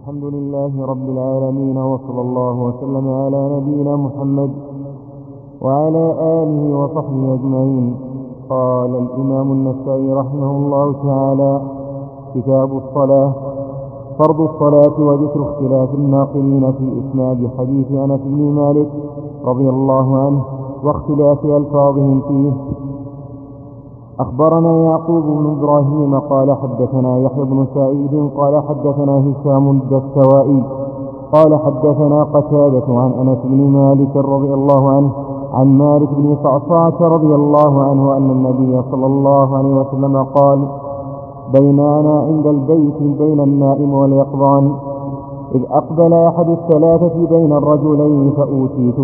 الحمد لله رب العالمين، وصلى الله وسلم على نبينا محمد وعلى آله وصحبه أجمعين. قال الإمام النسائي رحمه الله تعالى: كتاب الصلاة. فرض الصلاة وذكر اختلاف الناقلين في إسناد حديث أنس بن مالك رضي الله عنه واختلاف ألفاظهم فيه. أخبرنا يعقوب بن إبراهيم قال حدثنا يحيى بن سعيد قال حدثنا هشام الدستوائي قال حدثنا قتادة عن أنس بن مالك رضي الله عنه عن مالك بن صعصعة رضي الله عنه أن النبي صلى الله عليه وسلم قال: بيننا عند البيت بين النائم واليقظان إذ أقبل أحد الثلاثة بين الرجلين فأوتيت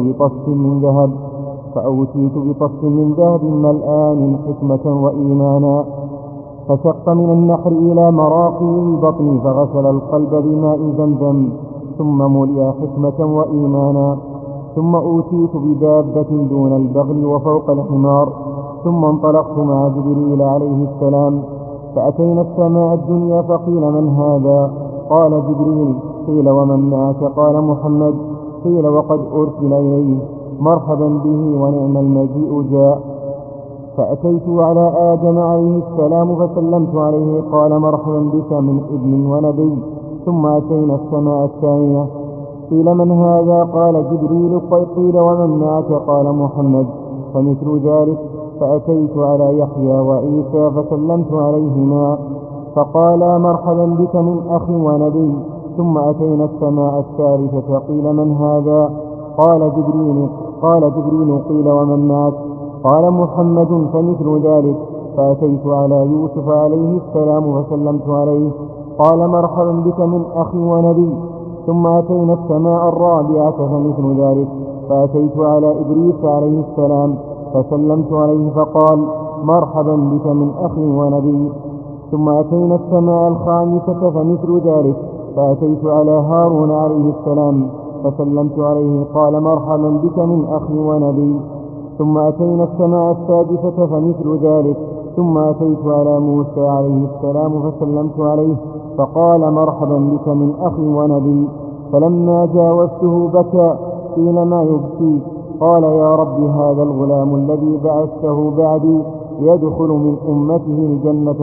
بطص من ذهب ملآن حكمة وإيمانا، فشق من النحر إلى مراقي البطن فغسل القلب بماء زمزم ثم ملئ حكمة وإيمانا، ثم أوتيت بدابة دون البغل وفوق الحمار، ثم انطلقت مع جبريل عليه السلام فأتينا السماء الدنيا فقيل: من هذا؟ قال: جبريل. قيل: ومن معك؟ قال: محمد. قيل: وقد أرسل إليه، مرحبا به ونعم المجيء جاء. فأتيت على آدم عليه السلام فسلمت عليه، قال: مرحبا بك من ابن ونبي. ثم أتينا السماء الثانية، قيل: من هذا؟ قال: جبريل. قيل: ومن معك؟ قال: محمد. فمثل ذلك. فأتيت على يحيى وعيسى فسلمت عليهما، فقالا: مرحبا بك من أخ ونبي. ثم أتينا السماء الثالثة، قيل: من هذا؟ قال: جبريل. قيل: ومن معك؟ قال: محمد. فمثل ذلك. فأتيت على يوسف عليه السلام فسلمت عليه، قال: مرحبا بك من أخ ونبي. ثم أتينا السماء الرابعة فمثل ذلك. فأتيت على إدريس عليه السلام فسلمت عليه، فقال: مرحبا بك من أخ ونبي. ثم أتينا السماء الخامسة فمثل ذلك. فأتيت على هارون عليه السلام فسلمت عليه، قال: مرحبا بك من أخ ونبي. ثم أتينا السماء السادسة فمثل ذلك. ثم أتيت على موسى عليه السلام فسلمت عليه، فقال: مرحبا بك من أخ ونبي. فلما جاوزته بكى، قيل: ما يبكي؟ قال: يا رب، هذا الغلام الذي بعثته بعدي يدخل من أمته الجنة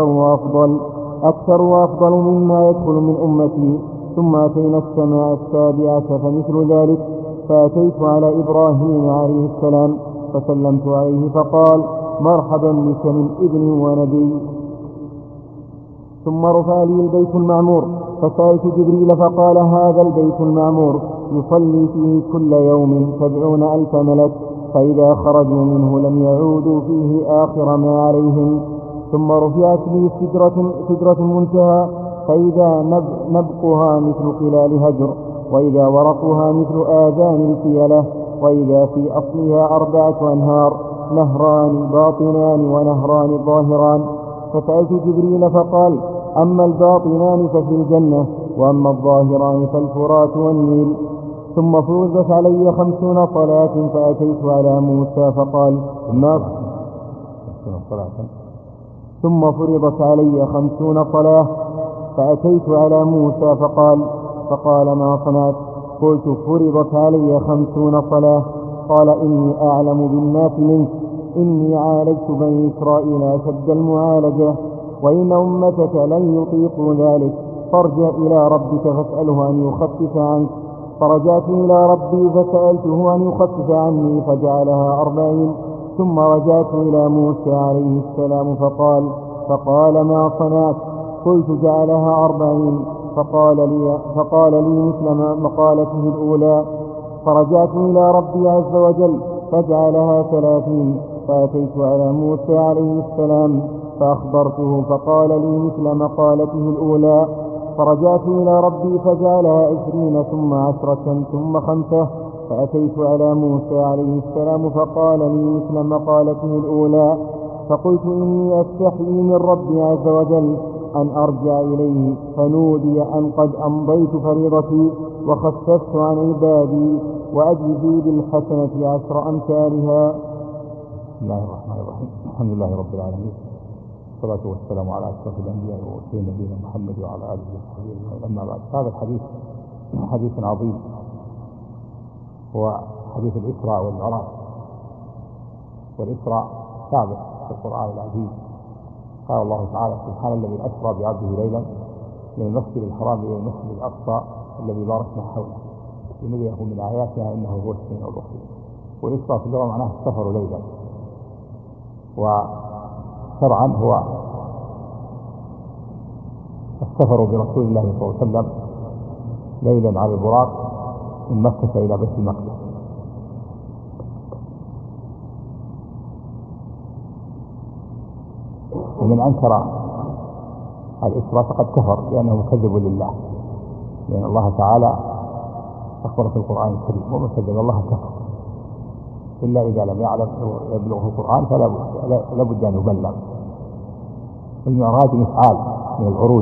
أكثر وأفضل مما يدخل من أمتي. ثم أتينا السماء السابعة فمثل ذلك. فأتيت على إبراهيم عليه السلام فسلمت عليه، فقال: مرحبا بك من ابن ونبي. ثم رفع لي البيت المعمور، فسألت جبريل فقال: هذا البيت المعمور يصلي فيه كل يوم 70,000 ملك، فإذا خرجوا منه لم يعودوا فيه آخر ما عليهم. ثم رفعت لي سدرة منتهى، فإذا نبقها مثل قلال هجر، وإذا ورقها مثل آذان الفيلة، وإذا في أصلها 4 أنهار، نهران باطنان ونهران ظاهران. فسألت جبريل فقال: أما الباطنان ففي الجنة، وأما الظاهران فالفرات والنيل. ثم فرضت علي 50 صلاة، فأتيت على موسى فقال: ثم فرضت علي 50 صلاة، فأتيت على موسى فقال: ما صنعت؟ قلت: فرضت علي 50 صلاة. قال: إني أعلم بالناس منك، إني عالجت بني إسرائيل أشد المعالجة، وإن أمتك لن يطيقوا ذلك، فارجع إلى ربك فاسأله أن يخفف عنك. فرجعت إلى ربي فسألته أن يخفف عني فجعلها 40. ثم رجعت إلى موسى عليه السلام فقال: ما صنعت؟ قلت: جعلها 40. فقال لي مثل ما مقالته الأولى. فرجعت إلى ربي عز وجل فجعلها 30. فأتيت على موسى عليه السلام فأخبرته، فقال لي مثل مقالته الأولى. فرجعت إلى ربي فجعلها 20 ثم 10 ثم 5. فأتيت على موسى عليه السلام فقال لي مثل مقالته الأولى. فقلت: إني أستحيي من ربي عز وجل أن أرجع إليه، فنودي أن قد أمضيت فريضتي وخففت عن عبادي، وأجزي بالحسنة 10 أمثالها. بسم الله الرحمن الرحيم. الحمد لله رب العالمين، والصلاة والسلام على أشرف الأنبياء والمرسلين نبينا محمد وعلى آله وصحبه أجمعين. أما بعد، هذا الحديث حديث عظيم، هو حديث الإسراء والمعراج. والإسراء ثابت في القرآن العزيز. قال الله تعالى: سبحان الذي أسرى بعبده ليلا من المسجد الحرام إلى المسجد الأقصى الذي باركنا حوله لنريه من آياتنا إنه هو السميع البصير. والإسراء في اللغة معناه السفر ليلا، وشرعا هو السفر برسول الله صلى الله عليه وسلم ليلا على البراق من مكة إلى بيت المقدس. ومن أنكر الإسراء فقد كفر لأنه مكذب لله، لأن الله تعالى أخبر في القرآن الكريم: ومن كذب الله كفر. إلا إذا لم يعلم يبلغه القرآن فلا بد أن يبلغ. المعراج مفعال من العروج،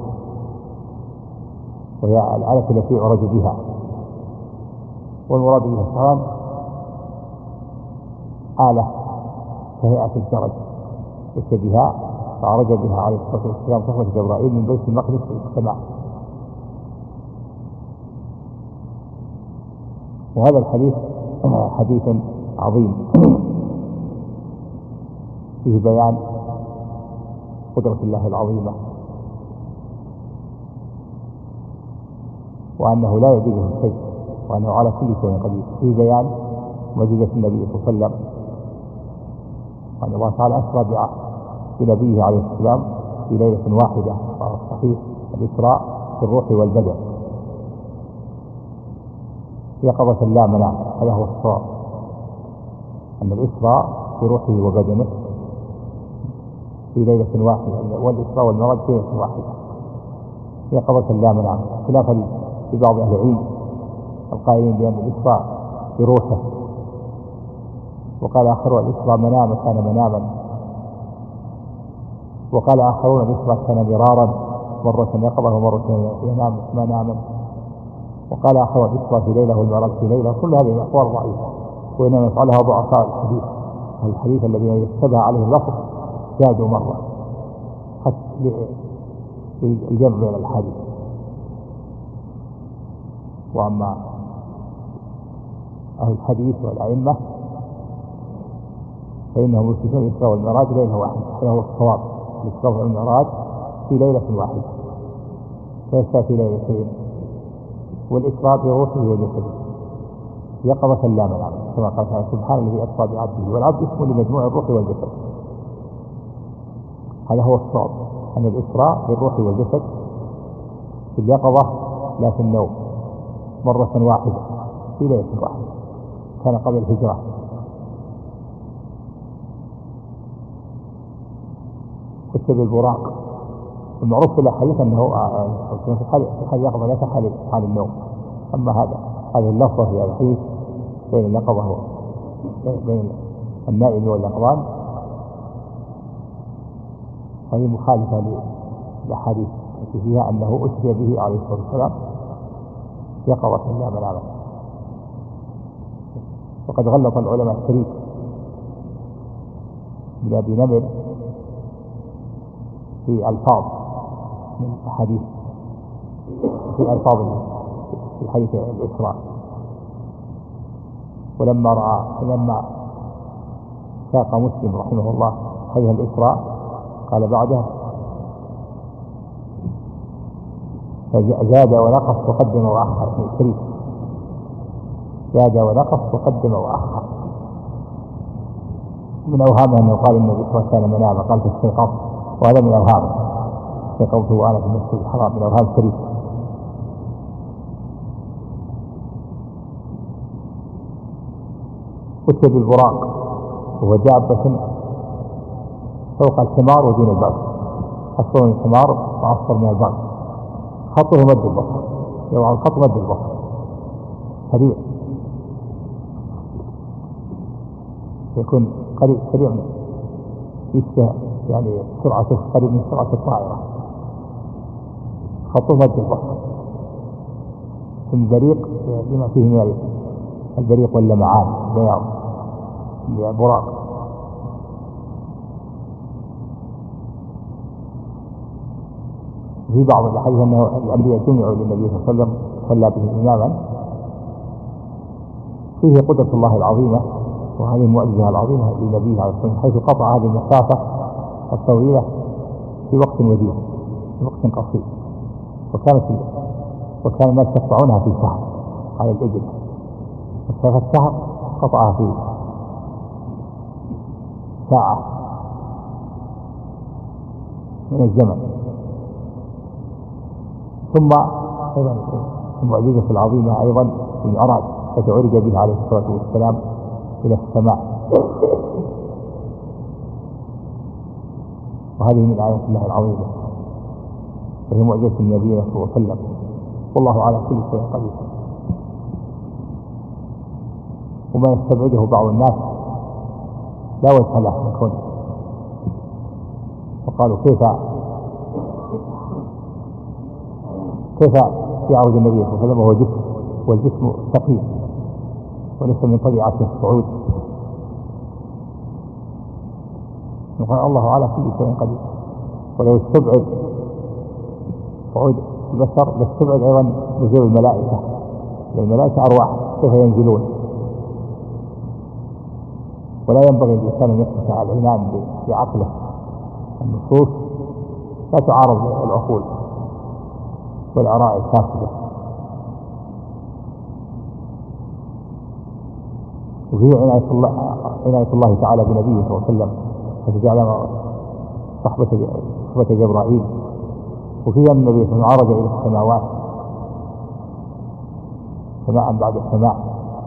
وهي الآلة التي عرج بها، والمراد بها السلام آلة كهيئة الجرج بها، فعرج بها عليه الصلاة والسلام صحبة جبرائيل من بيت المقدس إلى السماء. وهذا الحديث حديث عظيم فيه بيان قدرة الله العظيمة، وأنه لا يعجزه شيء، وأنه على كل شيء قدير. فيه بيان معجزة النبي صلى الله عليه وسلم، وأن الله تعالى أسرى بنبيه عليه السلام في ليلة واحدة. صحيح الإسراء في الروح والبدن يقظة لا منام، هذا هو الصواب، أن الإسراء في روحه وبدنه في ليلة واحدة، والإسراء والمعراج في ليلة واحدة يقظة لا منام، خلافا لبعض أهل العلم القائلين بأن الإسراء بروحه. وقال آخرون: الإسراء منام كان مناما. وقال آخرون: الإسراء كان مرارا، مرة يقظة ومرة ينام مناما. وقال آخرون: الإسراء في ليلة والمعراج في ليلة. كل هذه الأقوال ضعيفة، وإنما يفعلها ضعفاء الحديث الذين يشتبه عليه اللفظ زادوا مرة حتى الجمع بين الحديث. وأما أهل الحديث والأئمة فإنهم يثبتون الإسراء والمعراج ليلة واحدة، هذا هو الصواب. الإسراء والمعراج في ليلة واحدة، ليس في ليلتين. والإسراء بروحه وجسده يقظة لا منام، كما قال تعالى: سبحان الذي أسرى بعبده. والعبد اسم لمجموع الروح والجسد. هذا هو الصواب، أن الإسراء بالروح والجسد في اليقظة لا في النوم، مرة واحدة في ليلة واحدة، كان قبل الهجرة. كتب البراق. المعروف في الحديث أنه في حال يقظة لا في حال النوم. أما هذه اللفظة في الحديث بين اليقظة بين النائم واليقظان هذه مخالفة للأحاديث التي فيها أنه أسري به عليه الصلاة والسلام يقظة لا مناما. وقد غلط العلماء الشريف من أبي نمر في ألفاظ من الحديث، في ألفاظ في حديث الإسراء. ولما ساق مسلم رحمه الله حديث الإسراء قال بعده: زاد ونقص وقدم وأخر. من الشريف زاد ونقص وقدم وأخر. من أوهامه أنه قال إن الإسراء كان مناما، قال في الشيخ، وهذا من أوهامه استيقظت وأنا في المسجد الحرام، من أوهام الشريف. كتب البراق وهو دابة فوق الحمار ودون البغل، أصفر من الحمار وأصفر من البغل، خطه مد البصر، يوضع الخط مد البصر، سريع، يكون قريب سريع يعني سرعته قريب من سرعة الطائرة، خطه مد البصر. ثم بريق لما فيه من البريق واللمعان بياض براق. في بعض الأحاديث أنه الأنبياء جمعوا للنبي صلى الله عليه وسلم صلى بهم إماما. فيه قدرة الله العظيمة وهذه المعجزة العظيمة لنبيه عليه الصلاة والسلام، حيث قطع هذه المسافة الطويلة في وقت وجيز، في وقت قصير. وكان الناس يقطعونها في شهر على الإبل، مسافة شهر قطعها في ساعة من الزمن. ثم أيضا المعجزة العظيمة أيضا في المعراج التي عرج به عليه الصلاة والسلام إلى السماء، وهذه من آيات الله العظيمة، وهي معجزة النبي صلى الله عليه وسلم، والله على كل شيء قدير. وما يستبعده بعض الناس لا وجه له من كونه، وقالوا كيف يعرج النبي صلى الله عليه وسلم وهو جسم، والجسم ثقيل وليس من طبيعة الصعود. وقال الله على كل شيء قدير. ولو استبعد صعود البشر لاستبعد أيضا نزول الملائكة، الملائكة أرواح كيف ينزلون. ولا ينبغي للإنسان أن يقف على العنان بعقله، النصوص لا تعارض العقول والآراء الفاسدة. وفيه عناية الله تعالى بنبيه صلى الله عليه وسلم، حيث جعل صحبة جبرائيل. وفيه أن النبي صلى الله عليه وسلم عرج إلى السماوات سماء بعد سماء.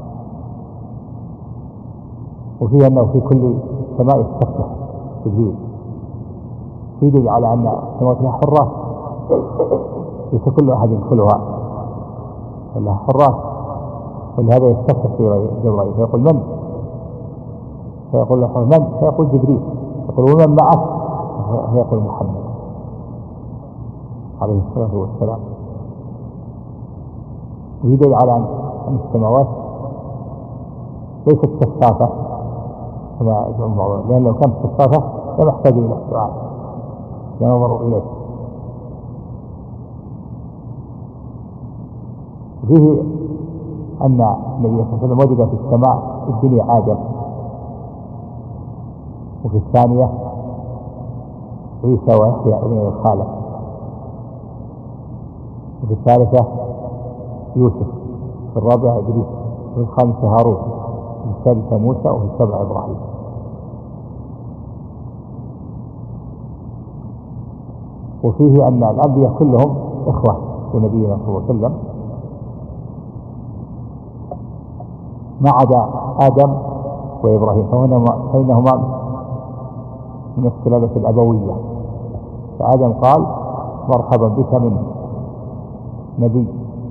وفيه أنه في كل سماء سكة تجهيز، يدل على أن السماوات لها حراس ليس كل أحد يدخلها، لها حراس. ولهذا يستفتح في جبرائيل فيقول من؟ فيقول له من؟ فيقول جبريل. يقول ومن معك؟ فيقول محمد عليه الصلاة والسلام. يدل على أن السماوات ليست شفافة كما يزعم بعضهم، لأن لو كانت شفافة لم يحتاج إلى السؤال، ينظر إليه. فيه أن النبي صلى الله عليه وسلم وجد في السماء الدنيا آدم، وفي الثانية عيسى ويحيى ابن الخالق، وفي الثالثة يوسف، في الرابعة إدريس، وفي الخامسة هارون، وفي السادسة موسى، وفي السابعة إبراهيم. وفيه أن الأنبياء كلهم إخوة لنبينا صلى الله عليه وسلم ما عدا آدم وإبراهيم، فإنهما من السلالة الأبوية. فآدم قال مرحبا بك من نبي،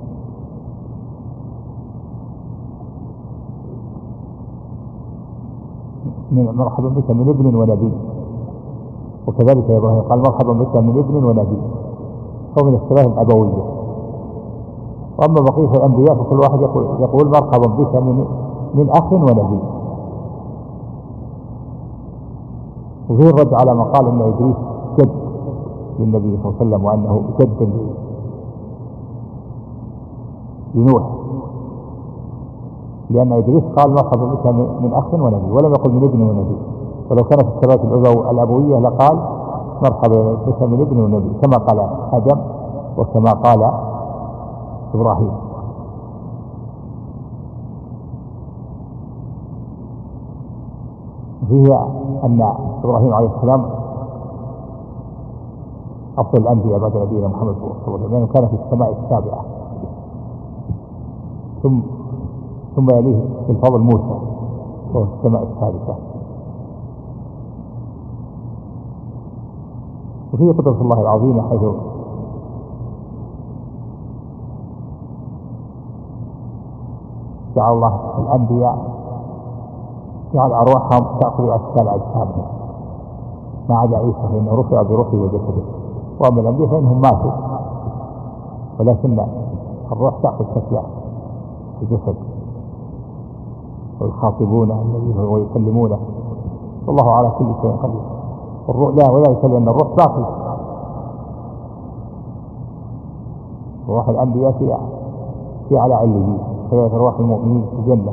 مرحبا بك من ابن ونبي. وكذلك إبراهيم قال مرحبا بك من ابن ونبي، هو من السلالة الأبوية. وأما بقية الأنبياء فكل واحد يقول مرحبا بك من أخ ونبي. وفيه الرد على ما قال أن إدريس جد للنبي صلى الله عليه وسلم، وأنه جد لنوح، لأن إدريس قال مرحبا بك من أخ ونبي، ولم يقل من ابن ونبي. ولو كانت السلالة الأبوية لقال مرحبا بك من ابن ونبي، كما قال آدم وكما قال إبراهيم. هي أن إبراهيم عليه السلام أفضل الأنبياء بعد نبينا محمد صلى الله عليه وسلم، لأنه كان في السماء السابعة، ثم يليه في الفضل موسى وهو في السماء الثالثة. وفي قدرة الله العظيمة، حيث جعل الله الأنبياء جعل أرواحهم تأخذ أشكال أجسامهم، ما عدا عيسى فإنه رفع بروحه وجسده. وأما الأنبياء فإنهم ماتوا، ولكن الروح تأخذ شكل الجسد، ويخاطبون النبي ويكلمونه، والله على كل شيء قدير. الروح لا، وذلك لأن الروح باقي، روح الأنبياء في على عليين، كذلك روح المؤمنين في الجنة.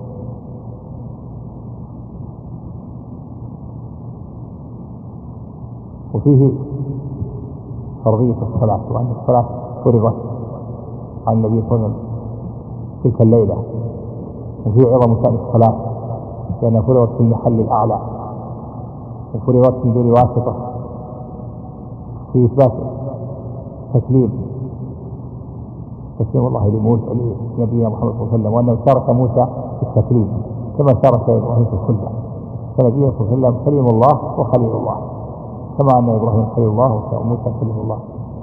وفيه فرضية الصلاة، وأن الصلاة فرضت عن النبي صلى الله عليه وسلم تلك الليلة، وفيه عظم شأن الصلاة لأنها فرضت في المحل الأعلى، وفرضت من دون واسطة، في إثبات تسليم الله لموسى لنبينا محمد صلى الله عليه وسلم، وأنه شارك موسى في التسليم كما شارك إبراهيم في السنة، فنبينا صلى الله عليه وسلم كلم الله وخليل الله، كما أن إبراهيم خليل الله وموسى كلم الله.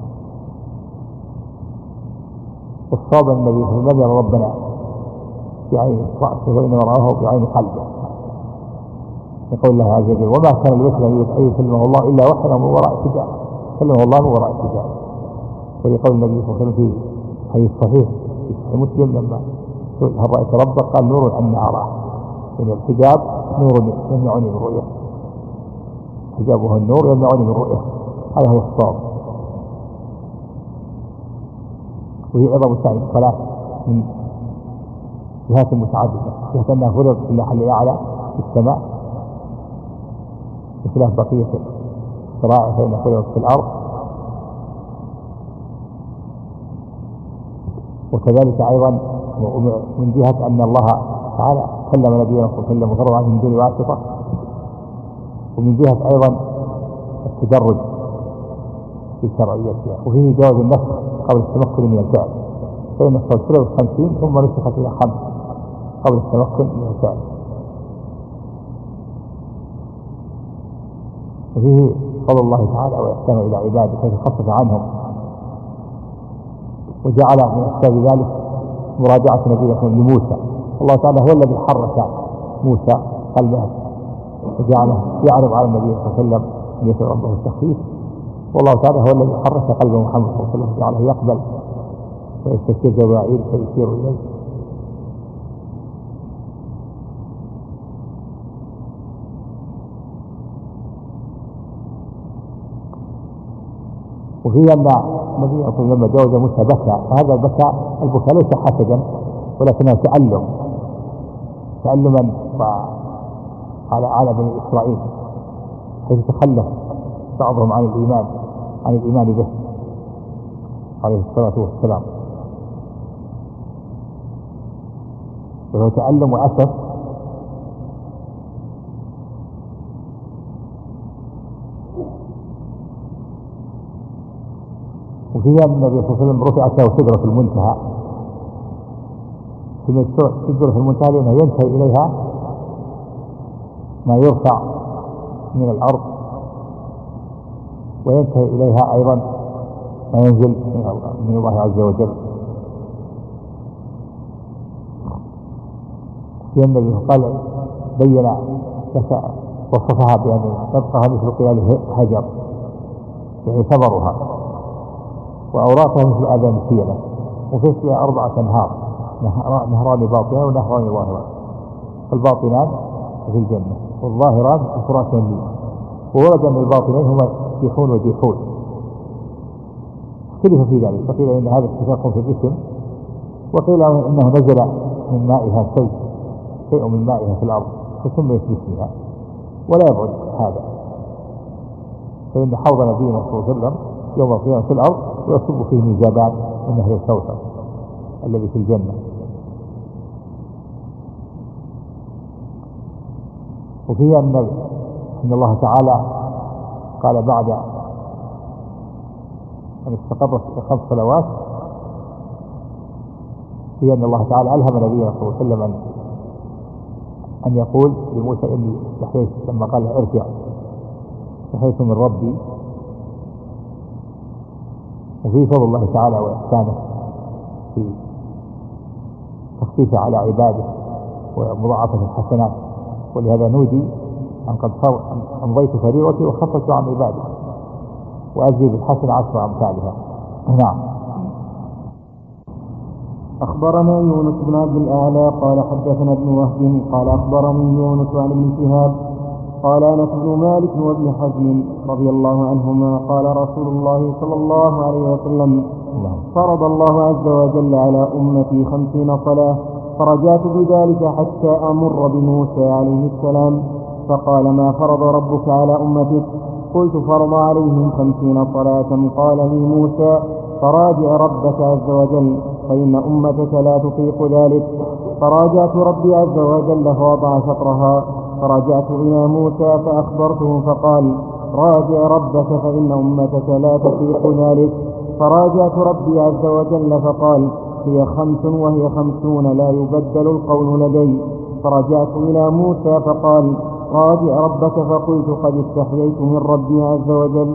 الصواب النبي صلى الله عليه وسلم ربنا بعين رأسه وإنما رآه بعين قلبه، يقول الله عز وجل: وما كان لبشر أن يكلمه الله إلا وحيا من وراء حجاب، كلمه الله من وراء حجاب. ولقول النبي صلى الله عليه وسلم في حديث صحيح في مسلم لما هل رأيت ربك؟ قال: نور أن أراه، إن الحجاب نور يمنعني من رؤيته، حجابه النور يمنعني من رؤيته، هذا هو الصواب. وهي عظم شأن الصلاة من جهات متعددة، جهة أنها فرضت في المحل الأعلى في السماء بخلاف بقية الشرائع فإنها فرضت في الأرض، وكذلك أيضا من جهة أن الله تعالى كلم نبينا صلى الله عليه وسلم وفرض عنه من دون واسطة، ومن جهة أيضا التدرج في شرعيتها، وفيه جواز النسخ قبل التمكن من الفعل، فإن الصلاة 50 ثم نسخت إلى 5 قبل التمكن من الفعل. وفيه فضل الله تعالى وإحسانه إلى عباده كيف خفف عنهم، وجعل من أسباب ذلك مراجعة نبينا لموسى. الله تعالى هو الذي حرك موسى قلبه وجعله يعرض على النبي صلى الله عليه وسلم أن يسأل ربه التخفيف، والله تعالى هو الذي حرك قلب محمد صلى الله عليه وسلم جعله يقبل ويستشير جوائر فيسير إليه. وفي أن النبي صلى الله عليه وسلم لما جاوز موسى بكى، فهذا البكاء ليس حسدا ولكنه تعلما على بني إسرائيل، حيث تخلف بعضهم عن الإيمان به عليه الصلاة والسلام، وهو تعلم وأسف. وفيها النبي صلى الله عليه وسلم رفعت له سدرة المنتهى، سدرة المنتهى لأنها ينتهي إليها ما يرفع من الأرض، وينتهي إليها أيضا ما ينزل من الله عز وجل. في النبي قال بين وصفها بأن تبقى مثل قيال هجر، يعني ثمرها، وأوراقها مثل آذان السيلة، وفي فيها 4 أنهار، نهران باطنان ونهران ظاهران، الباطنان في الجنة والظاهران في فرات النيل. وورد أن الباطنين هما ديحون وديحون، اختلف في ذلك، فقيل إن هذا اتفاق في الاسم، وقيل إنه نزل من مائها شيء من مائها في الأرض فسميت باسمها، ولا يبعد هذا، فإن حوض نبينا صلى الله عليه وسلم يوم القيامة في الأرض ويصب فيه ميزابان من نهر الكوثر الذي في الجنة. وفيه أن الله تعالى قال بعد أن استقر في 5 صلوات، هي أن الله تعالى ألهم نبينا صلى الله عليه وسلم أن يقول لموسى إني لحيث، لما قال ارجع لحيث من ربي. وفي فضل الله تعالى وإحسانه في تخفيفه على عباده ومضاعفة الحسنات، ولهذا نودي أن قد أمضيت فريضتي وخففت عن عبادي وأجزي بالحسن 10 أمثالها. نعم. أخبرنا يونس بن عبد الأعلى قال حدثنا ابن وهب قال أخبرني يونس عن ابن شهاب قال أنس بن مالك وابن حزم رضي الله عنهما قال رسول الله صلى الله عليه وسلم: فرض الله عز وجل على أمتي 50 صلاة، فرجعت بذلك حتى أمر بموسى عليه السلام فقال: ما فرض ربك على أمتك؟ قلت: فرض عليهم 50 صلاة. قال لي موسى: فراجع ربك عز وجل فإن أمتك لا تطيق ذلك. فراجعت ربي عز وجل فوضع شطرها، فرجعت إلى موسى فأخبرته فقال: راجع ربك فإن أمتك لا تطيق ذلك. فراجعت ربي عز وجل فقال: هي 5 وهي 50 لا يبدل القول لدي. فرجعت إلى موسى فقال: راجع ربك. فقلت: قد استحييت من ربي عز وجل.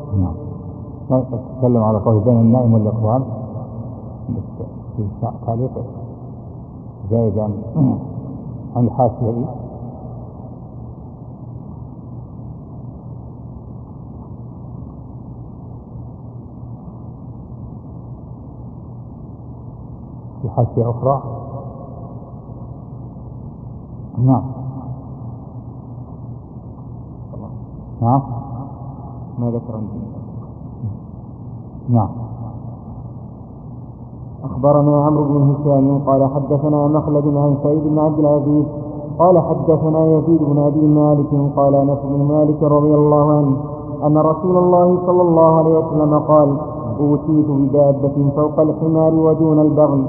تتكلم على قول بين النائم والإقبال في تعليق جائز عن الحاشية دي. في حاشية أخرى. نعم ما ذكر عندي. نعم. أخبرنا عمرو بن هشام قال حدثنا مخلد عن سعيد بن عبد العزيز قال حدثنا يزيد بن أبي مالك قال أنس بن مالك رضي الله عنه أن رسول الله صلى الله عليه وسلم قال: أوتيت بدابة فوق الحمار ودون البغل.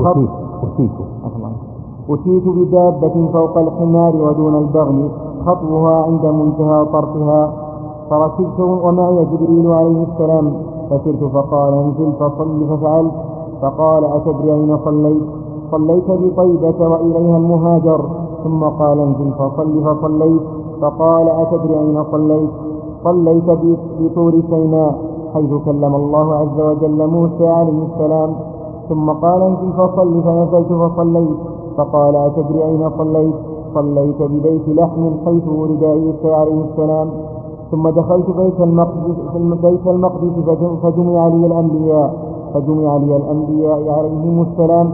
أوتيت بدابة فوق الحمار ودون البغل، خطوها عند منتهى طرفها، فركبت ومعي جبريل عليه السلام، فسرت فقال: انزل فصل، ففعلت. فقال: أتدري أين صليت؟ صليت بطيبة وإليها المهاجر. ثم قال: انزل فصل، فصليت. فقال: أتدري أين صليت؟ صليت بطور سيناء حيث كلم الله عز وجل موسى عليه السلام. ثم قال: انزل فصل، فنزلت فصليت. فقال: أتدري أين صليت؟ صليت ببيت لحم حيث ولد عيسى عليه السلام. ثم دخلت بيت المقدس فجمع لي الأنبياء عليهم السلام.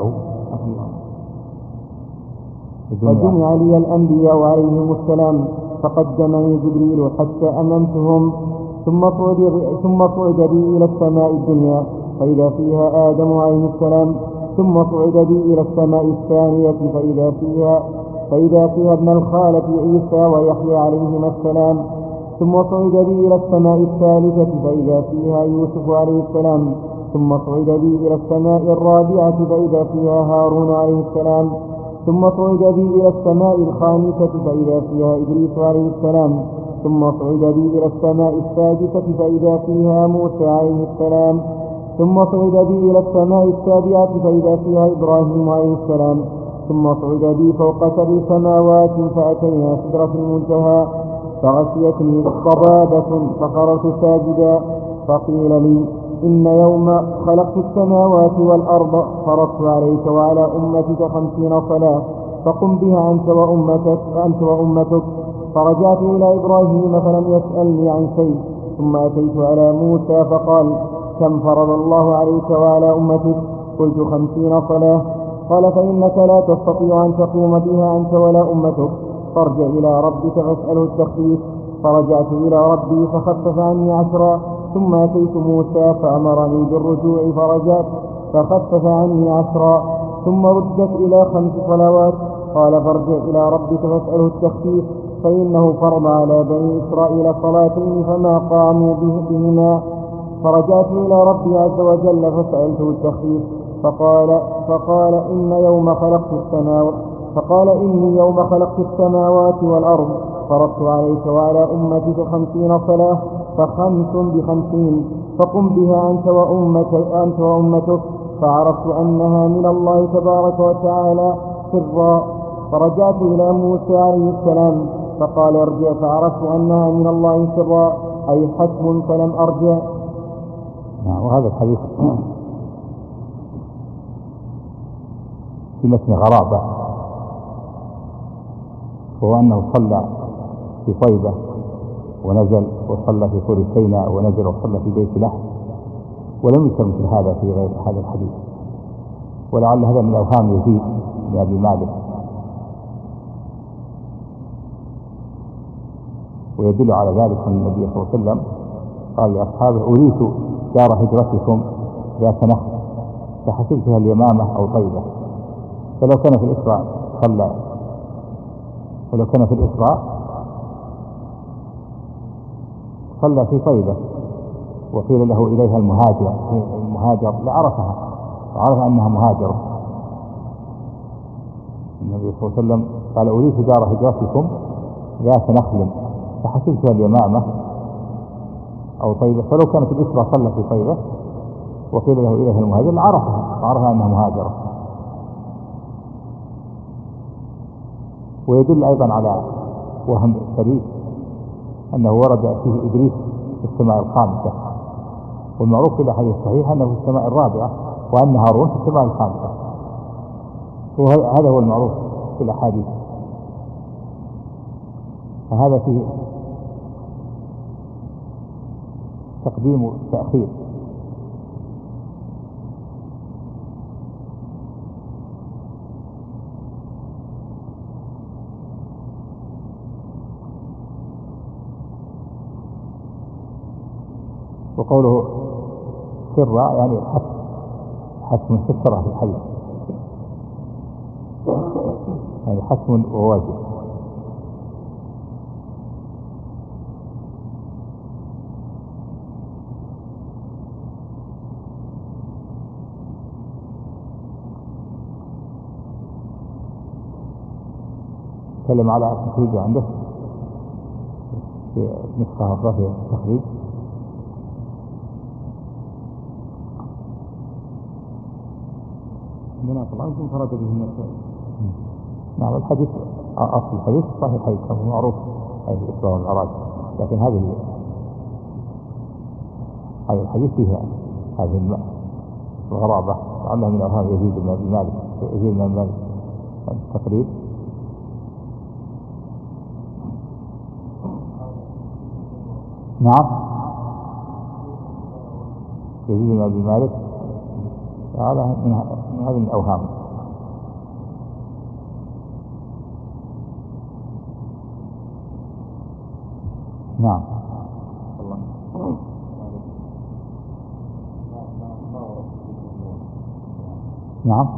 فجمع لي الأنبياء عليهم السلام، فقدمني جبريل حتى أممتهم، ثم صعد بي إلى السماء الدنيا فإذا فيها آدم عليه السلام، ثم صعد بي إلى السماء الثانية فإذا فيها ابن الخالة عيسى ويحيى عليهما السلام، ثم صعد بي إلى السماء الثالثة فإذا فيها يوسف عليه السلام، ثم صعد بي إلى السماء الرابعة فإذا فيها هارون عليه السلام، ثم صعد بي إلى السماء الخامسة فإذا فيها إدريس عليه السلام، ثم صعد بي إلى السماء السادسة فإذا فيها موسى عليه السلام، ثم صعد بي إلى السماء السابعة فإذا فيها إبراهيم عليه السلام، ثم صعد بي فوق 7 سماوات فأتينا سدرة المنتهى فغشيتني ضبابة فخرجت ساجدا، فقيل لي: إن يوم خلقت السماوات والأرض فرضت عليك وعلى أمتك 50 صلاة، فقم بها أنت وأمتك. فرجعت إلى إبراهيم فلم يسألني عن شيء، ثم أتيت على موسى فقال: كم فرض الله عليك وعلى أمتك؟ قلت: 50 صلاة. قال: فإنك لا تستطيع أن تقوم بها أنت ولا أمتك، فارجع إلى ربك فاسأله التخفيف. فرجعت إلى ربي فخفف عني 10. ثم أتيت موسى فأمرني بالرجوع فرجعت فخفف عني 10. ثم ردت إلى 5 صلوات. قال: فارجع إلى ربك فاسأله التخفيف، فإنه فرض على بني إسرائيل صلاتين فما قاموا بهما. فرجعت إلى ربي عز وجل فسألته التخفيف، فقال: إني يوم خلقت السماوات والأرض فرضت عليك وعلى أمتك 50 صلاة، ف5 ب50، فقم بها أنت وأمتك. فعرفت أنها من الله تبارك وتعالى سرا. فرجعت إلى موسى عليه السلام فقال: ارجع. فعرفت أنها من الله سرا أي حتم، فلم أرجع. وهذا الحديث في متن غرابة، هو أنه صلى في طيبة ونزل، وصلى في طور سيناء ونزل، وصلى في بيت لحم، ولم يذكر مثل هذا في غير هذا الحديث، ولعل هذا من أوهام يزيد بن أبي مالك. ويدل على ذلك أن النبي صلى الله عليه وسلم قال لأصحابه: أريت دار هجرتكم ذات نخل فحسبتها اليمامة أو طيبة. فلو كان في الإسراء صلى في طيبة وقيل له إليها المهاجر لعرفها وعرف أنها مهاجرة. النبي صلى الله عليه وسلم قال أريد دار هجرتكم ذات نخل فحسبتها اليمامة أو طيبة. فلو كانت الإسرة صلى في طيبة وقيل له إليها المهاجر لعرفها وعرف أنها مهاجرة. ويدل أيضا على وهم الشريف أنه ورد فيه إدريس في السماء الخامسة، والمعروف في الأحاديث الصحيحة أنه في السماء الرابعة وأن هارون في السماء الخامسة، وهذا هو المعروف في الأحاديث. فهذا فيه تقديم وتأخير. وقوله سر يعني حسم فكرة في الحديث، يعني حسم وواجب. تكلم على التخريج عنده في نسخة الرافية التخريج. عندنا طبعا يمكن خرج به الناس. نعم الحديث أصل الحديث صحيح حديث معروف أي الإسراء والمعراج، لكن هذه الحديث فيها هذه الغرابة لعلها من أوهام يزيد بن مالك التقريب. نعم يزيد بن أبي مالك هذا من هذه الأوهام. نعم نعم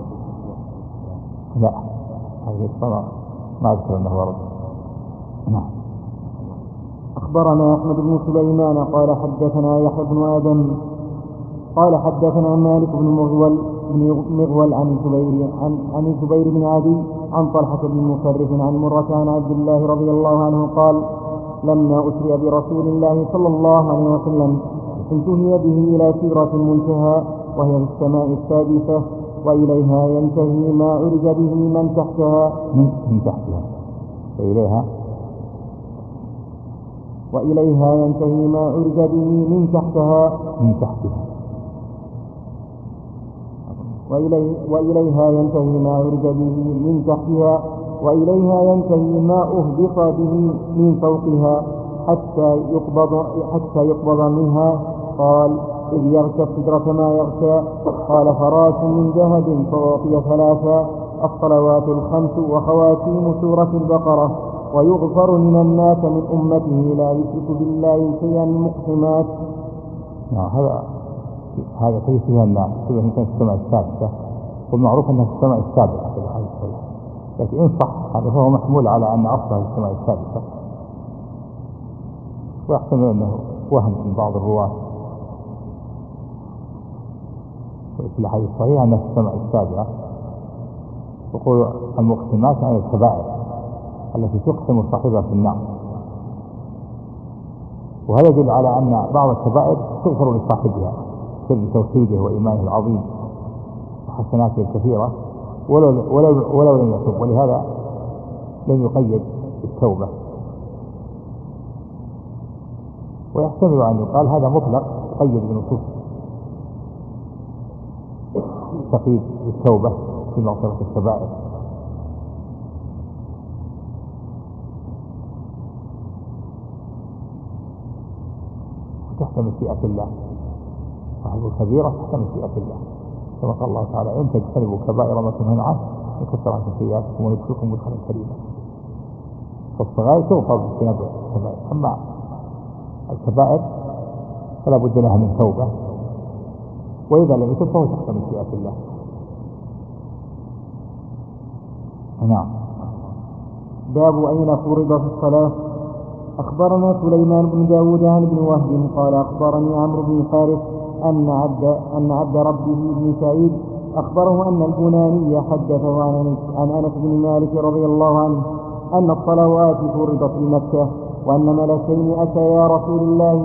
لا هذه الصلاة ما أذكر أنه ورد. نعم. أخبرنا أحمد بن سليمان قال حدثنا يحيى بن آدم قال حدثنا مالك بن مغول عن الزبير بن عدي عن طلحة بن مصرف عن مرة عن عبد الله رضي الله عنه قال لما أسري برسول الله صلى الله عليه وسلم انتهي به إلى سدرة المنتهى وهي في السماء السادسة وإليها ينتهي ما عرج به من تحتها وإليها ينتهي ما عرج به من تحتها وإليها ينتهي ما عرج به من تحتها وإليها ينتهي ما أهبط به من فوقها حتى يقبض منها. قال إذ يغشى السدرة ما يغشى. قال فراش من ذهب فأعطي 3 الصلوات الخمس وخواتيم سورة البقرة ويغفر من الناس من أمته لا يشرك بالله شيئا المقسمات. هذا فيها الناس كذا في السماء السادسة، والمعروف أنها في السماء السابعة في الحديث الصحيح، لكن إن صح هذا فهو محمول على أن أصلها في السماء السادسة، ويحتمل أنه وهم من بعض الرواة. في الحديث الصحيح أنها في السماء السابعة. وقول المقسمات عن الكبائر التي تقسم صاحبها في النار، وهذا يدل على أن بعض الكبائر تغفر لصاحبها بتوحيده وإيمانه العظيم وحسناته الكثيرة ولو لم يتوب، ولهذا لم يقيد بالتوبة. ويحتمل أن يقال هذا مطلق قيد بنصوص تقييد بالتوبة في مغفرة الكبائر. تحت مشيئة الله، صاحب الكبيرة تحت مشيئة الله، كما قال الله تعالى إن تجتنبوا كبائر ما تنهون عنه يكفر عنكم سيئاتكم ويدخلكم مدخلا كريما. فالصغائر تغفر باجتناب الكبائر، أما الكبائر فلا بد لها من توبة وإذا لم يتب فهو تحت مشيئة الله. نعم. باب أين فرض في الصلاة. أخبرنا سليمان بن داود عن ابن وهب قال أخبرني عمرو بن الحارث أن عبد ربه بن سعيد أخبره أن البناني حدثه عن أنس بن مالك رضي الله عنه أن الصلوات فرضت في مكة، وأن ملكين أتيا رسول الله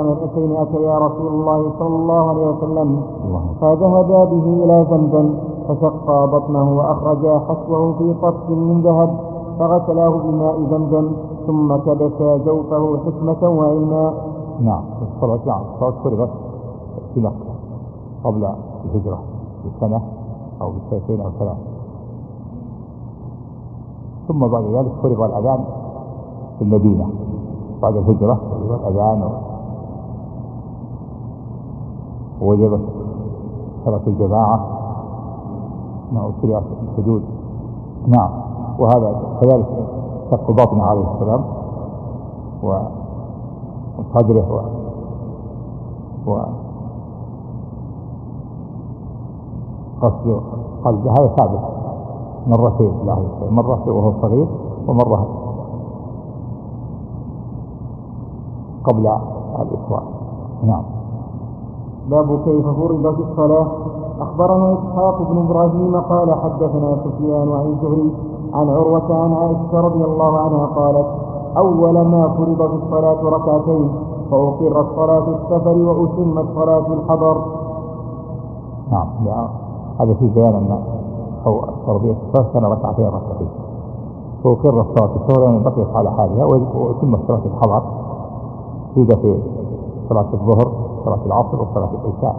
صلى الله عليه وسلم فذهبا به إلى زمزم فشقا بطنه وأخرجا حشوه في طفل من ذهب فغسلاه بماء زمزم ثم كبسا جوفه حكمة وعلما. نعم. الصلاة فرضت في مكة قبل الهجرة بسنة أو بسنتين أو ثلاث، ثم بعد ذلك فرض الأذان في المدينة بعد الهجرة، فرض الأذان ووجبت صلاة الجماعة مع شريعة الحدود. نعم. وهذا كذلك شق باطنه عليه السلام وصدره وقصد قلبه، هذا ثابت مرتين له، مرة وهو صغير ومرة قبل الإسراء. نعم. باب كيف فرضت الصلاة. أخبرنا إسحاق بن إبراهيم قال حدثنا سفيان عن الزهري عن عروة عن عائشة رضي الله عنها قالت أول ما فرض في الصلاة ركعتين فأقرت صلاة السفر وأتمت صلاة الحضر. نعم. هذا في بيان أن فرضية الصلاة كان ركعتين فأقرت صلاة السفر يعني بقيت على حالها وأتمت صلاة الحضر في صلاة الظهر صلاة العصر وصلاة العشاء.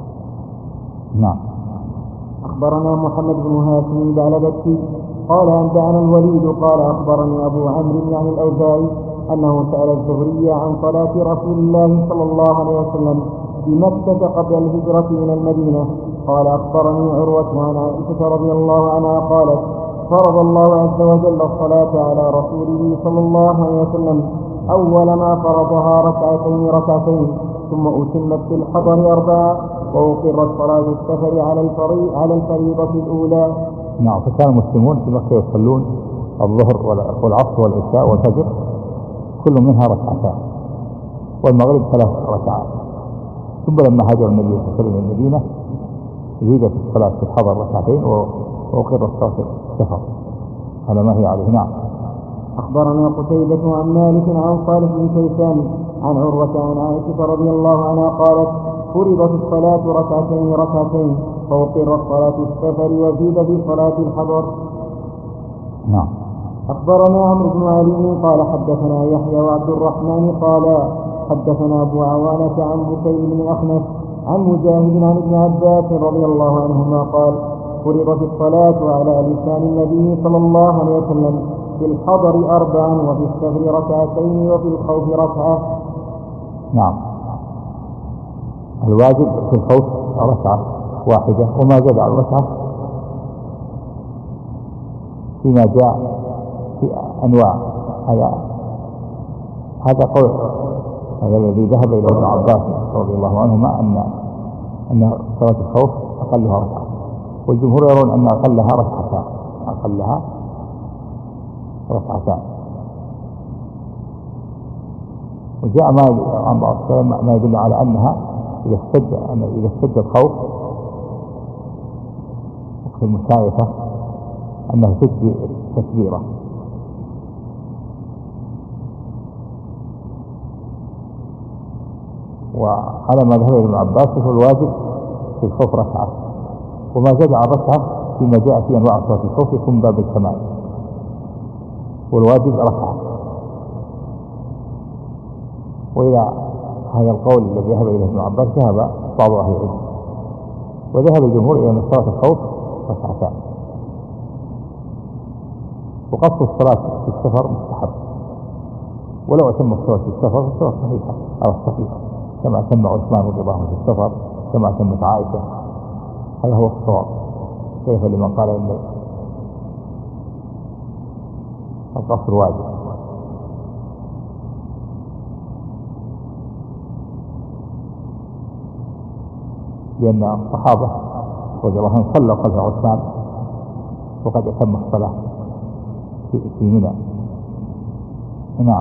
نعم. أخبرنا محمد بن هاشم البعلبكي قال أنبأنا الوليد قال أخبرني أبو عمرو يعني الأوزاعي أنه سأل الزهري عن صلاة رسول الله صلى الله عليه وسلم بمكة قبل الهجرة من المدينة. قال أخبرني عروة عن عائشة رضي الله عنها قالت فرض الله عز وجل الصلاة على رسوله صلى الله عليه وسلم أول ما فرضها ركعتين ثم أتمت في الحضر 4 وأقرت صلاة السفر على الفريضة الأولى. نعم. فكان المسلمون في مكة يصلون الظهر والعصر والعشاء والفجر كل منها ركعتان، والمغرب 3 ركعات. ثم لما هاجر النبي صلى الله عليه وسلم إلى المدينة زيدت الصلاة في الحضر ركعتين وأقرت صلاة السفر على ما هي عليه. نعم. أخبرنا قتيبة عن مالك عن صالح بن كيسان عن عروة عن عائشة رضي الله عنها قالت فرضت الصلاة ركعتين فأقرت صلاة السفر وزيد في صلاة الحضر. نعم. أخبرنا عمرو بن علي قال حدثنا يحيى وعبد الرحمن قال حدثنا أبو عوانة عن بكير بن الأخنس عن مجاهد عن ابن عباس رضي الله عنهما قال فرضت الصلاة على لسان النبي صلى الله عليه وسلم في الحضر 4 وفي السفر 2 وفي الخوف 1. نعم. الواجب في الخوف 1 وما زاد على 1 فيما جاء في أنواع. هذا قول الذي ذهب إلى ابن عباس رضي الله عنهما أن صلاة الخوف أقلها 1، والجمهور يرون أن أقلها 2. وجاء عن بعض السلام ما يدل على أنها إذا اشتد الخوف في المسايفة أنه تجزي تكبيرة. وعلى ما ذهب ابن عباس فهو الواجب في الخوف 1، وما زاد عن 1 فيما جاء في أنواع صلاة الخوف يكون باب الكمال، والواجب 1. وإلى هذا القول الذي ذهب إليه ابن عباس ذهب بعض أهل العلم، وذهب الجمهور إلى أن صلاة الخوف 2. وقصد الصلاة في السفر مستحب، ولو أتم الصلاة في السفر فالصلاة صحيحة أو صحيحة كما أتم عثمان رضي الله عنه في السفر كما أتمت عائشة. هذا هو الصواب، كيف لمن قال إن القصر واجب. لأن الصحابة رضي الله عنهم صلوا خلف عثمان وقد أتم الصلاة في منى. نعم.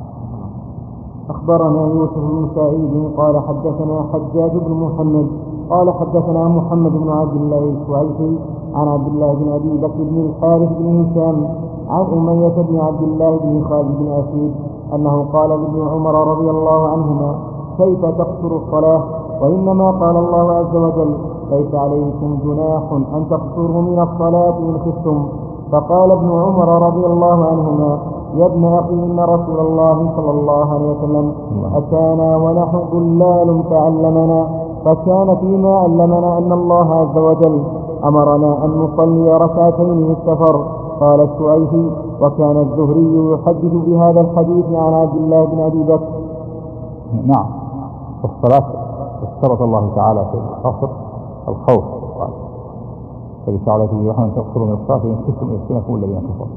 أخبرنا يوسف بن سعيد قال حدثنا حجاج بن محمد قال حدثنا محمد بن عبد الله السويسي عن عبد الله بن أبي بكر بن الحارث بن هشام عن أمية بن عبد الله بن خالد بن أسيد أنه قال لابن عمر رضي الله عنهما كيف تقصر الصلاة وإنما قال الله عز وجل ليس عليكم جناح أن تقصروا من الصلاة إن خفتم. فقال ابن عمر رضي الله عنهما يا ابن أخي إن رسول الله صلى الله عليه وسلم أتانا ونحن ضلال فعلمنا فكان فيما علمنا أن الله عز وجل أمرنا أن نصلي ركعتين في السفر. قال الشعيثي وكان الزهري يحدث بهذا الحديث عن عبد الله بن أبي بكر. نعم. الصلاة اشترط الله تعالى في القصر الخوف فليس عليكم جناح أن تقصروا من الصلاة إن خفتم أن يفتنكم الذين كفروا.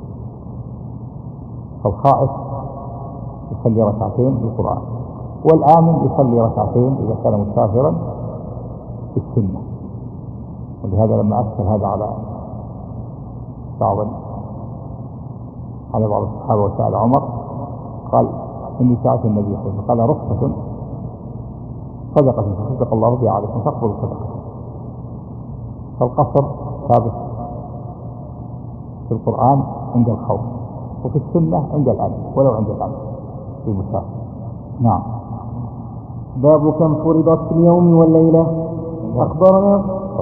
فالخائف يصلي ركعتين بالقرآن والآمن يصلي ركعتين إذا كان مسافرا في السنة. ولهذا لما أشكل هذا على بعض الصحابة وسأل عمر قال إني سألت النبي صلى الله عليه وسلم قال رخصة صدقة صدق الله بها عليكم تقبل الصدقة. فالقصر ثابت في القرآن عند الخوف وفي السنة عند الأمن ولو عند الأمن في المسافر. نعم. باب كم فرضت في اليوم والليلة. أخبرنا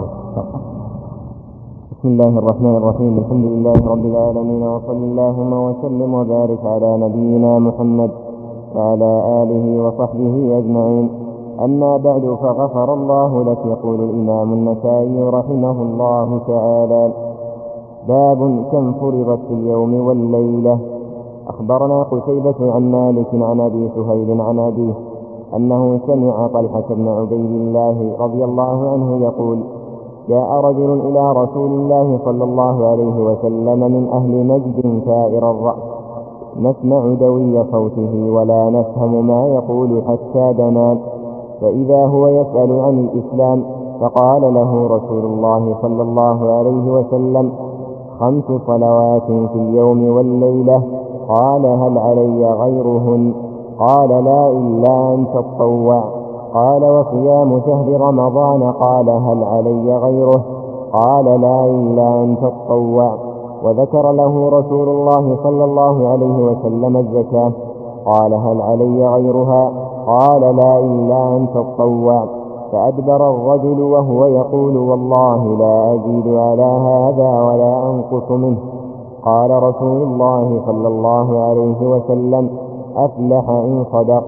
بسم الله الرحمن الرحيم الحمد لله رب العالمين وصلى اللهم وسلم وبارك على نبينا محمد وعلى آله وصحبه أجمعين. أما بعد فغفر الله لك. يقول الإمام النسائي رحمه الله تعالى باب كم فرضت في اليوم والليلة. أخبرنا قتيبة عن مالك عن أبي سهيل عن أبيه أنه سمع طلحة بن عبيد الله رضي الله عنه يقول جاء رجل إلى رسول الله صلى الله عليه وسلم من أهل نجد ثائر الرأس نسمع دوي صوته ولا نفهم ما يقول حتى دنا فإذا هو يسأل عن الإسلام فقال له رسول الله صلى الله عليه وسلم 5 صلوات في اليوم والليلة. قال هل علي غيرهن؟ قال لا إلا أن تطوع. قال وصيام شهر رمضان؟ قال هل علي غيره؟ قال لا إلا أن تطوع. وذكر له رسول الله صلى الله عليه وسلم الزكاة. قال هل علي غيرها؟ قال لا إلا أن تطوع. فأدبر الرجل وهو يقول والله لا أزيد على هذا ولا أنقص منه. قال رسول الله صلى الله عليه وسلم أفلح إن صدق.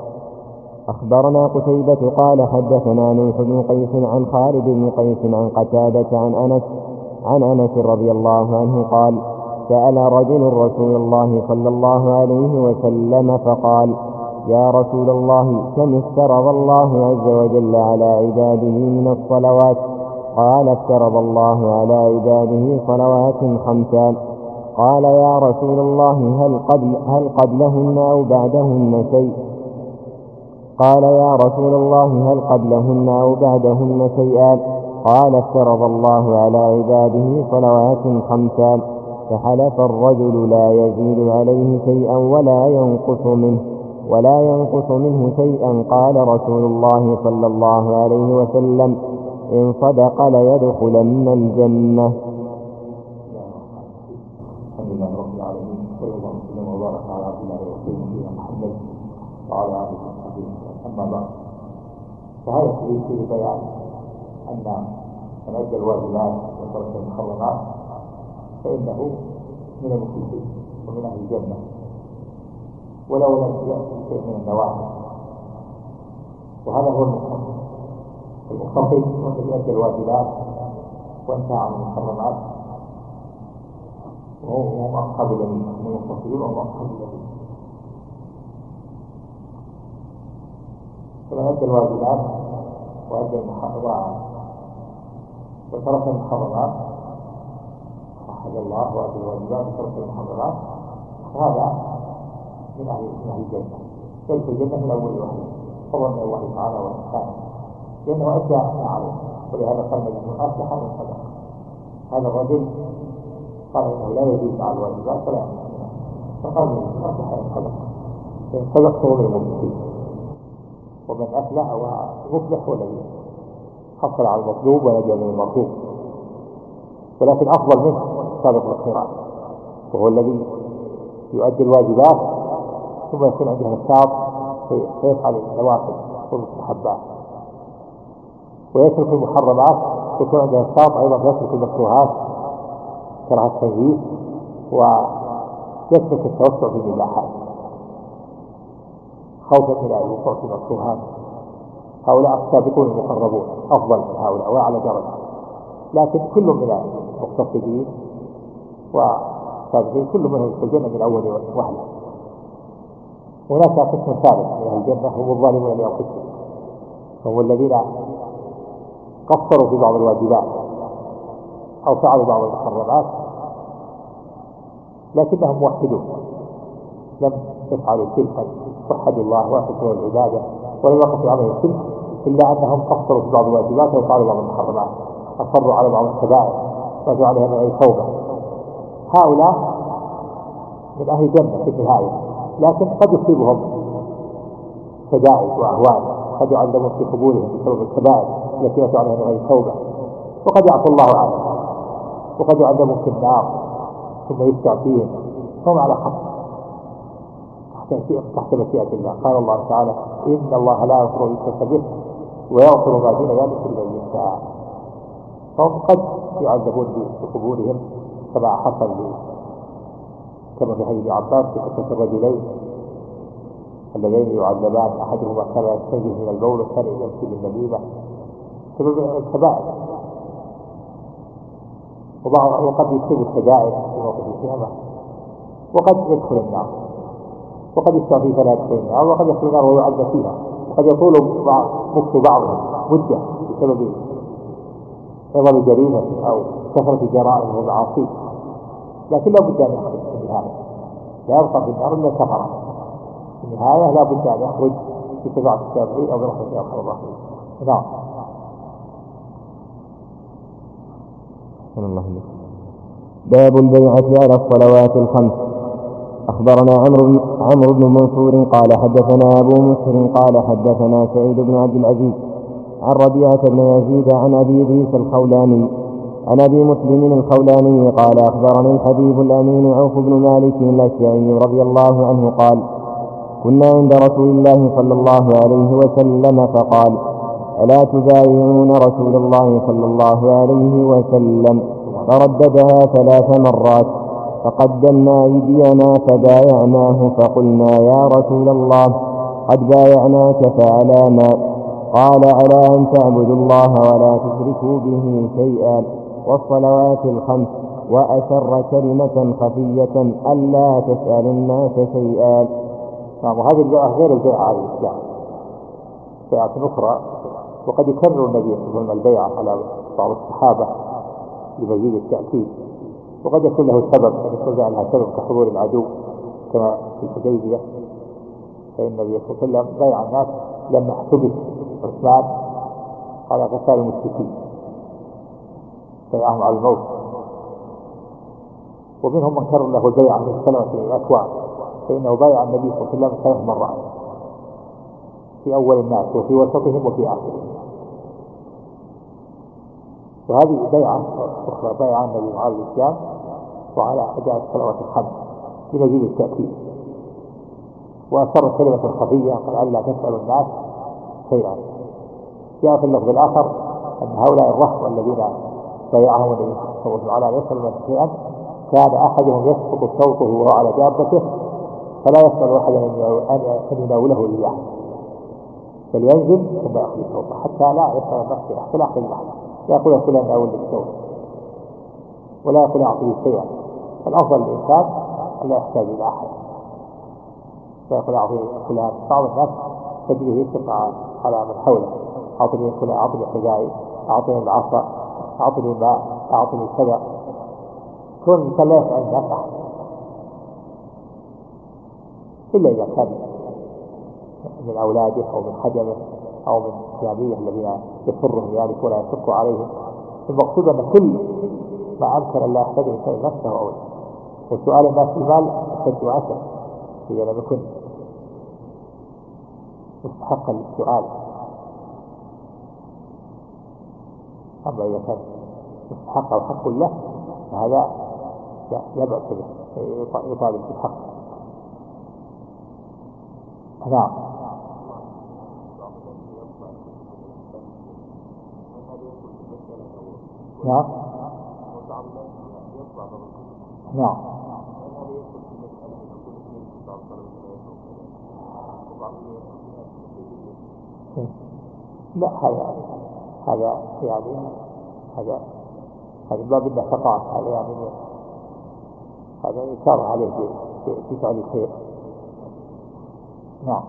أخبرنا قتيبة قال حدثنا نوح بن قيس عن خالد بن قيس عن قتادة عن أنس رضي الله عنه قال سأل رجل رسول الله صلى الله عليه وسلم فقال يا رسول الله كم افترض الله عز وجل على عباده من الصلوات؟ قال افترض الله على عباده صلوات 5. قال يا رسول الله هل قبلهن أو بعدهن شيء؟ قال يا رسول الله هل قبلهن أو بعدهن شيئا؟ قال افترض الله على عباده صلوات 5. فحلف الرجل لا يزيد عليه شيئا ولا ينقص منه شيئا. قال رسول الله صلى الله عليه وسلم إن صدق ليدخلن الجنة. الحمد لله رب العالمين صلى الله وسلم وبارك على عبد الله ورسوله محمد وعلى آله وصحبه. أما بعد فهذا في بيان أن من أدى الواجبات وترك المحرمات فإنه من المفلحين ومن أهل الجنة ولو لم يأتي شيء من النواحي. وهذا هو المخفف الذي أدى الواجبات وانتهى عن المحرمات وهو أصحاب اليمين من المفلحين وهو أصحاب اليمين. فمن أدى الواجبات وأدى المحرمات وترك المحرمات وحد الله وأدى الواجبات وترك المحرمات فهذا من أهل الجنة. ليس الجنة من أول واحد فضل من الله تعالى وإحسانه لأنه أدى ما عليه، ولهذا قال النبي أصلح من صدق. هذا الرجل قال إنه لا يجوز على الواجبات فلا يمكن، فقال النبي أصلح من صدق، إن صدق هو المفلحين، ومن أفلح ومفلح هو الذي حصل على المطلوب ونجا من المطلوب. ولكن أفضل منه سابق الخيرات، وهو الذي يؤدي الواجبات ثم يكون عنده نشاط فيفعل النوافل والمستحبات، ويترك المحرمات يكون عنده نشاط أيضا يترك المكروهات كره التنزيه، ويترك التوسع في المباحات خوفا من الوقوع في المكروهات. هؤلاء السابقون المقربون أفضل من هؤلاء وأعلى درجة، لكن كل من المقتصدين والسابقين كل منهم في الجنة من أول وهلة. هناك قسم ثالث من أهل الجنة هم الظالمون لأنفسهم، هم الذين قصروا في بعض الواجبات أو فعلوا بعض المحرمات لكنهم موحدون، لم يفعلوا شركا وحدوا الله وأخذوا العبادة ولم يقفوا عمل الشرك، إلا أنهم قصروا في بعض الواجبات وفعلوا بعض المحرمات، أصروا على بعض الكبائر وجعلوا عليها من أي توبة. هؤلاء من أهل الجنة في النهاية، لكن قد يصيبهم شدائد وأهوال، قد يعذبون في قبورهم بسبب الكبائر التي وجعوا عليها من أي توبة، وقد يعفو الله عنهم، وقد يعذبون في النار ثم يشفع فيهم، هم على خطر تحت مشيئة الله. قال الله تعالى: إن الله لا يغفر أن يشرك به ويغفر ما دون ذلك لمن يشاء. فهم قد يعذبون في قبورهم كما حصل كما في حديث عباس في قصة الرجلين اللذين يعذبان، أحدهما كان يستنزه من البول والثاني يمشي بالنميمة بسبب الكبائر، وقد يصيب السجائر في موقف القيامة، وقد يدخل النار، وقد يستعفي فلا يدخل النار، وقد يدخل النار ويعذب فيها، وقد يطول مكت بعضهم مدة بسبب عظم جريمة أو كثرة جرائم ومعاصي، لكن لا بد أن يخرج في النهاية، لا يبقى في النار إلا كفرة. في النهاية لا بد أن يخرج بشفاعة الشافعين أو برحمة أرحم الراحمين. نعم. باب البيعة على الصلوات الخمس. أخبرنا عمرو بن منصور قال حدثنا أبو مسهر قال حدثنا سعيد بن عبد العزيز عن ربيعة بن يزيد عن أبي إدريس الخولاني عن أبي مسلم الخولاني قال أخبرني الحبيب الأمين عوف بن مالك الأشجعي رضي الله عنه قال: كنا عند رسول الله صلى الله عليه وسلم فقال: ألا تبايعون رسول الله صلى الله عليه وسلم؟ فرددها 3 مرات، فقدمنا أيدينا فبايعناه، فقلنا: يا رسول الله قد بايعناك فعلى ما؟ قال: على أن تعبدوا الله ولا تشركوا به شيئا والصلوات الخمس، وأسر كلمة خفية ألا تسأل الناس شيئا. وهذه البيعة غير البيعة على الإسلام، بيعة أخرى، وقد يكرر النبي صلى الله عليه وسلم البيعة على بعض الصحابة لمزيد التأكيد، وقد يكون له سبب، أن يكون لها سبب كحضور العدو كما في الحديبية، فإن النبي صلى الله عليه وسلم بايع الناس لما احتبس عثمان على قتال المشركين، بايعهم على الموت. ومنهم من كرر له البيعة من سلمة الأكوع، فإنه بايع النبي صلى الله عليه وسلم 3 مرات في أول الناس وفي وسطهم وفي آخرهم. وهذه بيعة أخرى، بايع النبي على الإسلام وعلى أداء الصلوات الخمس لمزيد التأكيد، وأسر كلمة خفية قال: ألا تسأل الناس شيئا. جاء في اللفظ الآخر أن هؤلاء الرهط الذين بايعهم النبي صلى الله عليه وسلم شيئا كان أحدهم يسقط صوته وهو على دابته فلا يسأل أحدا أن يناوله إياه، بل ينزل ثم يأخذ صوته حتى لا يسأل الناس شيئا في آخر اللحظة، لا يقول فلان ناول الصوت ولا يقول أعطيه شيئا. الأفضل للإنسان أن لا يحتاج إلى أحد، لا يقول أعطيه فلان. بعض الناس تجده يشفق على من حوله: أعطني فلان، أعطني حجاري، أعطني العصا، أعطني الماء، أعطني كذا. كون الإنسان لا يسأل الناس أحد إلا إذا كان من أولاده أو من حجمه أو من الثيابية الذين يسرهم ذلك ولا يشق عليهم. المقصود أن كل ما أمكن أن لا يحتاج الإنسان نفسه أولى، وسؤال الناس في المال أشد وأشد إذا لم يكن مستحقا للسؤال. أما إذا كان مستحقا وحق له فهذا لا بأس به، يطالب بالحق. نعم. نعم. نعم. لا هذا يعني هذا باب النفقات، هذا يعني هذا يشار عليه في فعل الخير. نعم.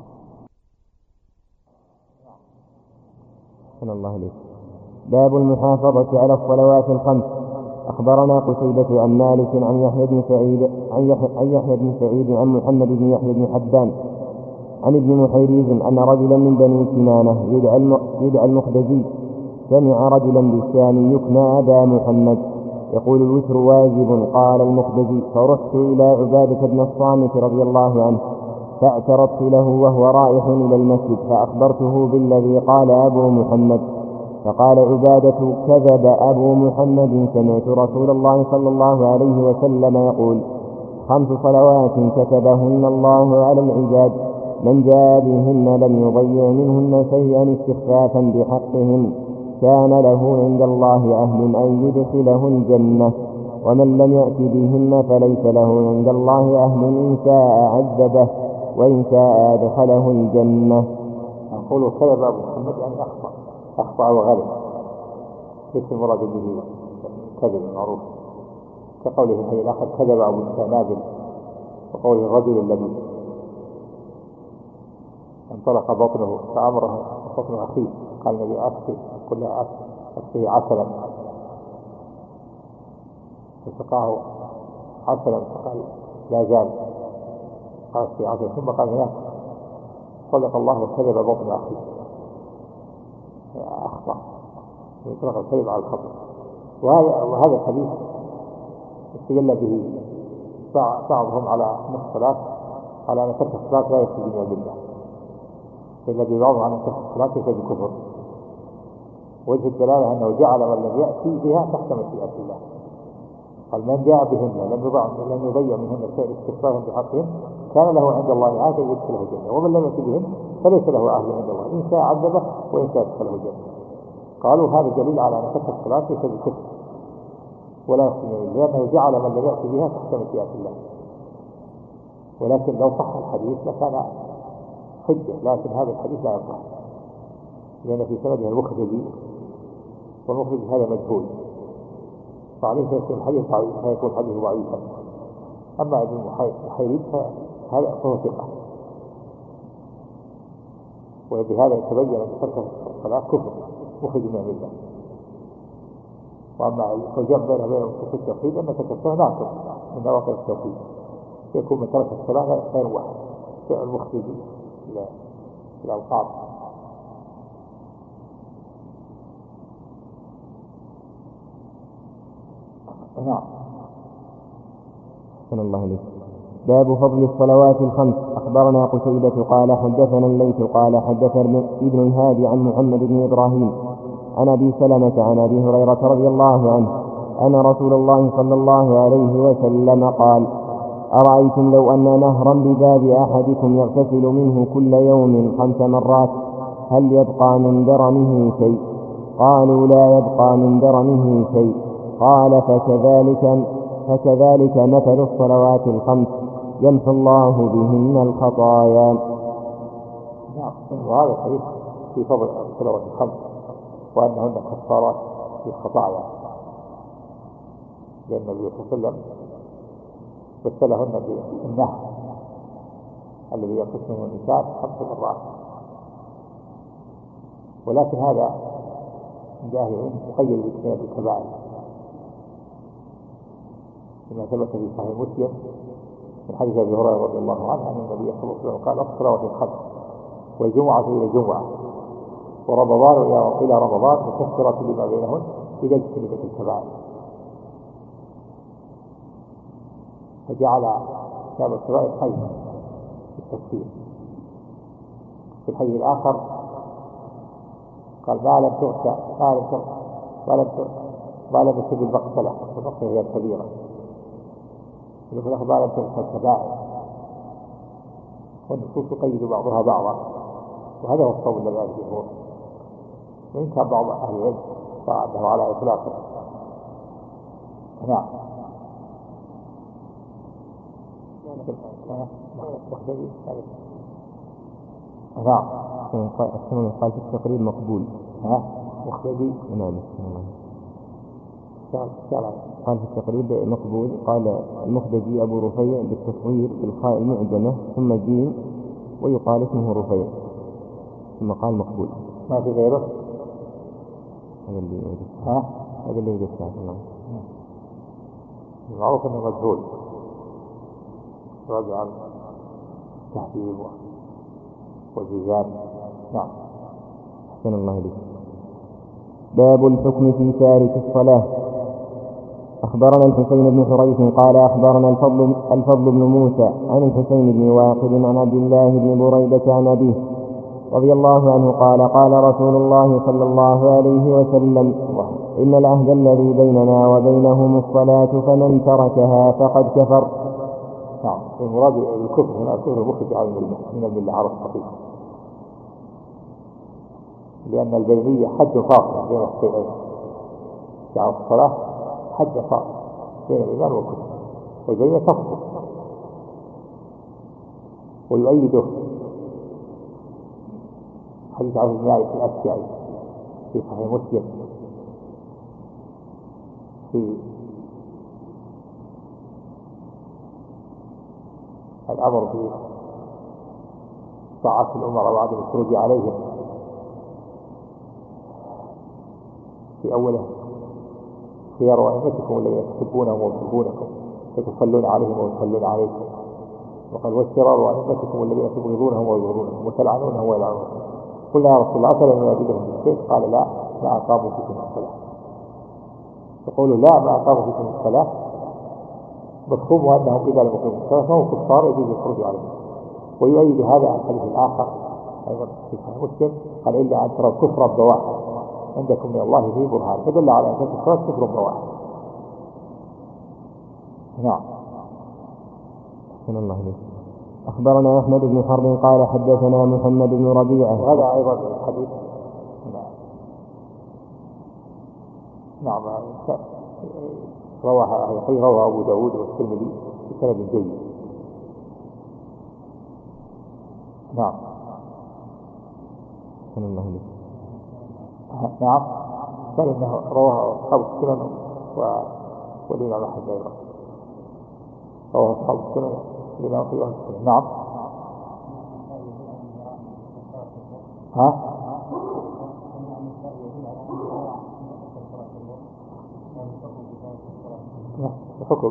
صلى الله عليه. باب المحافظة على الصلوات الخمس. أخبرنا قتيبة عن مالك عن يحيى بن سعيد عن محمد بن يحيى بن حبان عن ابن محيريز أن رجلا من بني كنانة يدعى المخدجي سمع رجلا بالشام يكنى أبا محمد يقول الوتر واجب. قال المخدجي: فرحت إلى عبادة بن الصامت رضي الله عنه فاعترضت له وهو رايح إلى المسجد فأخبرته بالذي قال أبو محمد، فقال عبادة: كذب أبو محمد، سمعت رسول الله صلى الله عليه وسلم يقول: 5 صلوات كتبهن الله على العباد، من جاء بهن لم يضيع منهن شيئا استخفافا بحقهم كان له عند الله أهل أن يدخله الجنة، ومن لم يأت بهن فليس له عند الله أهل إن شاء عذبه وإن شاء أدخله الجنة. أقول كذب أبو محمد يعني أخطأ وغلط، ليس المراد به كذب معروف، كقوله في الآخر كذب أبو السنابل، وقوله الرجل الذي انطلق بطنه فأمره بطن أخيه قال النبي أسقي كلها أسقيه عسلا، فسقاه عسلا فقال لا زال، قال أسقي عسلا ثم قال هناك صدق الله وكذب بطن أخيه، أخطأ يطلق الكذب على الخطأ. وهذا الحديث استدل به بعضهم على نصف الصلاة على أن ترك الصلاة لا يفسد من البدعة، الذي بعضهم على أن ترك الصلاة يفسد الكفر. وجه الدلالة أنه جعل من لم يأتي بها تحت مشيئة الله، قال من جاء بهن لم يضيع منهن شيء استخفافا بحقهم كان له عند الله عهد يدخله الجنة، ومن لم يأت بهن فليس له أهل عند الله إن شاء عذبه وإن شاء ادخله الجنة. قالوا هذا دليل على أن ترك الصلاة يفسد الكفر ولا يفسد، لأنه جعل من لم يأت بها تحت مشيئة الله. ولكن لو صح الحديث لكان حجة، لكن هذا الحديث لا يصح لأن في سنده المخرجي، والمخرج هذا مجهول، فعليه فيكون الحديث ضعيفا. أما ابن محيريز فهذا فهو ثقة، وبهذا يتبين أن ترك الصلاة كفر مخرج من الملة. وأما الجمع بينه وبين التوحيد أن ترك الصلاة ناقض من نواقض التوحيد، يكون من ترك الصلاة غير واحد فعل المخرج إلى الأوقات. نعم. صلى الله عليه. باب فضل الصلوات الخمس. أخبرنا قتيبة قال حدثنا الليث قال حدثنا ابن الهادي عن محمد بن إبراهيم عن أبي سلمة عن أبي هريرة رضي الله عنه أن رسول الله صلى الله عليه وسلم قال: أرأيتم لو أن نهرا بباب أحدكم يغتسل منه كل يوم 5 مرات هل يبقى من درنه شيء؟ قالوا: لا يبقى من درنه شيء. قال: فكذلك مثل الصلوات الخمس يمحو الله بهن الخطايا. نعم. وهذا الحديث في فضل الصلوات الخمس وأنهن كفارات في الخطايا، لأن النبي صلى الله عليه وسلم مثلهن بالنهر الذي يغتسل من النساء 5 مرات. ولكن هذا جاهل يقيد باجتناب الكبائر، كما ثبت في صحيح مسلم من حديث أبي هريرة رضي الله عنه أن النبي صلى الله عليه وسلم قال: الصلوات الخمس والجمعة إلى الجمعة ورمضان إلى رمضان مكفرة لما بينهن إذا اجتنبت الكبائر. فجعل كتاب الكبائر حيث في التفسير. في الحديث الآخر قال ما لم يكن المقتلة، المقتلة هي الكبيرة، وفي الآخر ما لم تغسل الكبائر، والنصوص تقيد بعضها بعضا، وهذا هو الصواب الذي عليه الجمهور. وإن كان بعض أهل العلم فعله على إطلاقه. نعم. نعم. قال في التقرير مقبول. مختلي. نعم. قال في التقريب مقبول. قال المخدجي أبو رفيع بالتصغير بالخاء المعجمة ثم جيم ويقال اسمه رفيع، ثم قال مقبول. ما في غيره؟ هذا اللي يوجد. هذا اللي يوجد. المعروف أنه مجهول، راجع عن تحديد والجيزان. نعم. أحسن الله إليك. باب الحكم في تارك الصلاة. أخبرنا الحسين بن حريث قال أخبرنا الفضل بن موسى عن الحسين بن واقد عن عبد الله بن بريدة عن أبيه رضي الله عنه قال قال رسول الله صلى الله عليه وسلم إن العهد الذي بيننا وبينهم الصلاة فمن تركها فقد كفر. نعم. المراد الكفر هنا الكفر مخرج من الملة على الصحيح، لأن البرية حد فاصل بين الشيئين، يعني الصلاة حد فاصل بين الإيمان والكفر، والبرية تفصل. ويؤيده حديث عبد الله الأشجعي في صحيح مسلم في الأمر بطاعة الأمراء وعدم الخروج عليهم. في أوله خيار أئمتكم الذين تحبونهم ويحبونكم يتصلون عليهم ويصلون عليكم، وقال والشرار أئمتكم الذين تبغضونهم ويبغضونكم وتلعنونهم ويلعنونكم. قلنا يا رسول الله أفلا نناديهم بالسيف؟ قال لا، ما أقاموا فيكم الصلاة. يقولوا لا، ما أقاموا فيكم الصلاة مفهوم أنهم إذا لم يقيموا الصلاة فهم كفار يجوز الخروج عليهم. ويؤيد هذا عن الحديث الآخر أيضا في صحيح مسلم قال إلا أن تروا كفرا بواحد عندكم من الله فيه برهان، فدل على أن الصلاة كفر بواحد. نعم. أحسن الله إليك. أخبرنا أحمد بن حرب قال حدثنا محمد بن ربيعة. هذا أيضا الحديث. نعم. رواه أبو داود والترمذي بسند جيد. نعم. أحسن الله إليك. نعم. بل إنه رواه أصحاب السنن والإمام أحمد أيضا. رواه أصحاب السنن والإمام أحمد. نعم. حكم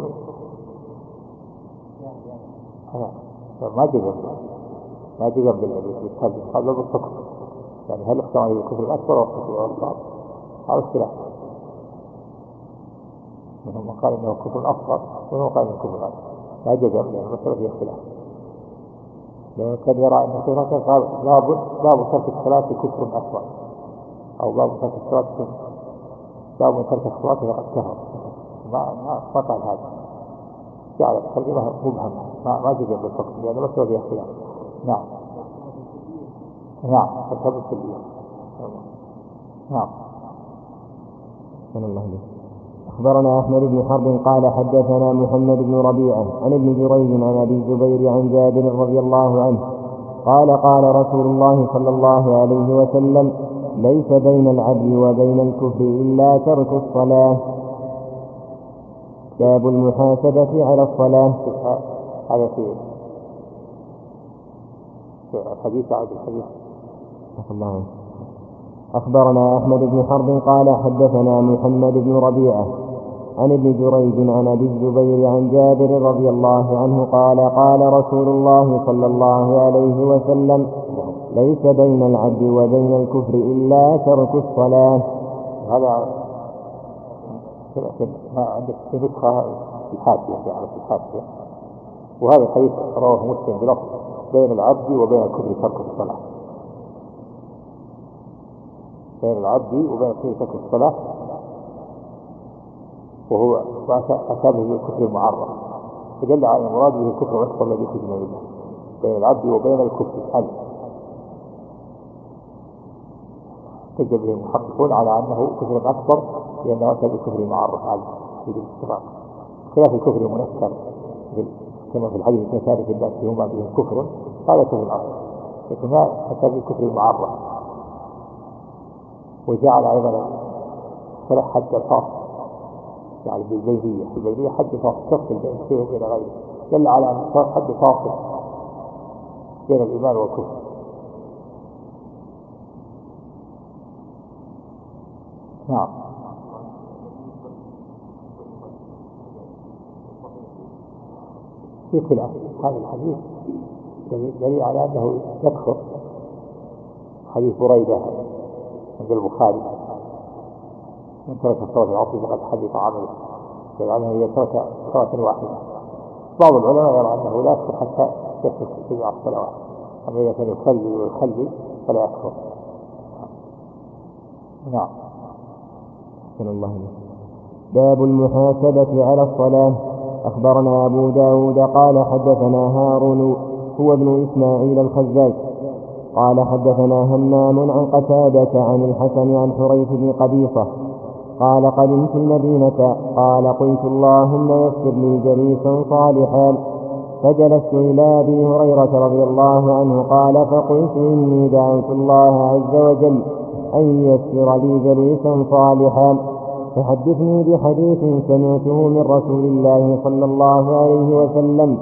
ما جزم بالحكم بالحكم، يعني هل اختار الكفر الأكبر أو الكفر الأصغر؟ على الخلاف، منهم قال إنه كفر أصغر ومنهم قال إنه كفر أكبر، لا جزم لأن المسألة فيها خلاف. لأنه كان يرى أن هناك قال باب ترك الصلاة كفر أكبر، أو باب ترك الصلاة كفر، باب ترك الصلاة فقد كفر. ما قال هذا، جعل الترجمة مبهمة، ما جزم بالحكم لأن المسألة فيها خلاف. نعم. نعم. فكذب في اليوم. نعم. أحسن الله إليك. أخبرنا أحمد بن حرب قال حدثنا محمد بن ربيعة عن ابن جريج عن أبي الزبير عن جابر رضي الله عنه قال قال رسول الله صلى الله عليه وسلم ليس بين العبد وبين الكفر إلا ترك الصلاة. باب المحاسبة على الصلاة. هذا في حديث عبد الحديث. الله. أخبرنا أحمد بن حرب قال حدثنا محمد بن ربيعة عن ابن جريج عن أبي الزبير عن جابر رضي الله عنه قال قال رسول الله صلى الله عليه وسلم ليس بين العبد وبين الكفر إلا ترك الصلاة. هذا عندك في نسخة الحاشية على الحاشية، وهذا الحديث رواه مسلم بلفظ بين العبد وبين الكفر ترك الصلاة. بين العبد وبين الكفر ترك الصلاة، وهو أتابه بالكفر المعرف، فدل على المراد به الكفر الأكبر الذي في جنوبه. بين العبد وبين الكفر حل تجد به المحققون على أنه كفر أكبر، لأنه أتى بالكفر المعرف على الاتفاق، خلاف الكفر المنكر كما في الحديث من ثالث الناس هما بهم كفر، هذا كفر الأكبر، لكن ما أتى بالكفر المعرف. وجعل أيضا شرح حد الخاص، يعني بالبينية حد فاصل تفصل بين الشيء وبين غيره، دل على أن حد فاصل بين الإيمان والكفر. نعم. في خلاف هذا الحديث دليل على أنه يكفر. حديث بريدة عند البخاري من ترك الصلاة العصر فقد حبط عمله، لأنه إذا ترك صلاة واحدة. بعض العلماء يرى أنه لا يكفر حتى يترك جميع الصلوات، أما إذا كان يصلي فلا يكفر. نعم. باب المحاسبة على الصلاة. أخبرنا أبو داود قال حدثنا هارون هو ابن إسماعيل الخزاز قال حدثنا همام عن قتادة عن الحسن عن حريث بن قبيصة قال قدمت المدينة قال قلت اللهم يسر لي جليسا صالحا، فجلست إلى أبي هريرة رضي الله عنه قال فقلت إني دعوت الله عز وجل أن يسر لي جليسا صالحا، فحدثني بحديث سمعته من رسول الله صلى الله عليه وسلم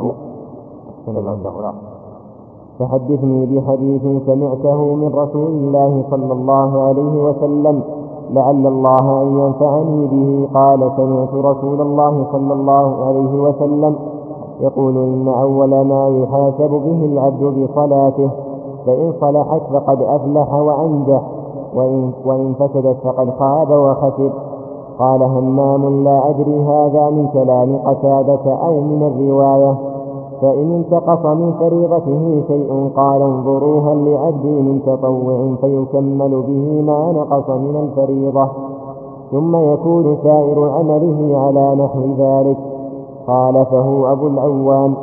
فحدثني بحديث سمعته من رسول الله صلى الله عليه وسلم لعل الله أن ينفعني به. قال سمعت رسول الله صلى الله عليه وسلم يقول إن أول ما يحاسب به العبد بصلاته، فإن صلحت فقد أفلح وأنجح، وإن فسدت فقد خاب وخسر. قال همام لا أدري هذا من كلام قتادة أو من الرواية. فإن انتقص من فريضته شيء قال انظروا هل لعبدي من تطوع فيكمل به ما نقص من الفريضة، ثم يكون سائر عمله على نحو ذلك. قال فهو أبو العوام.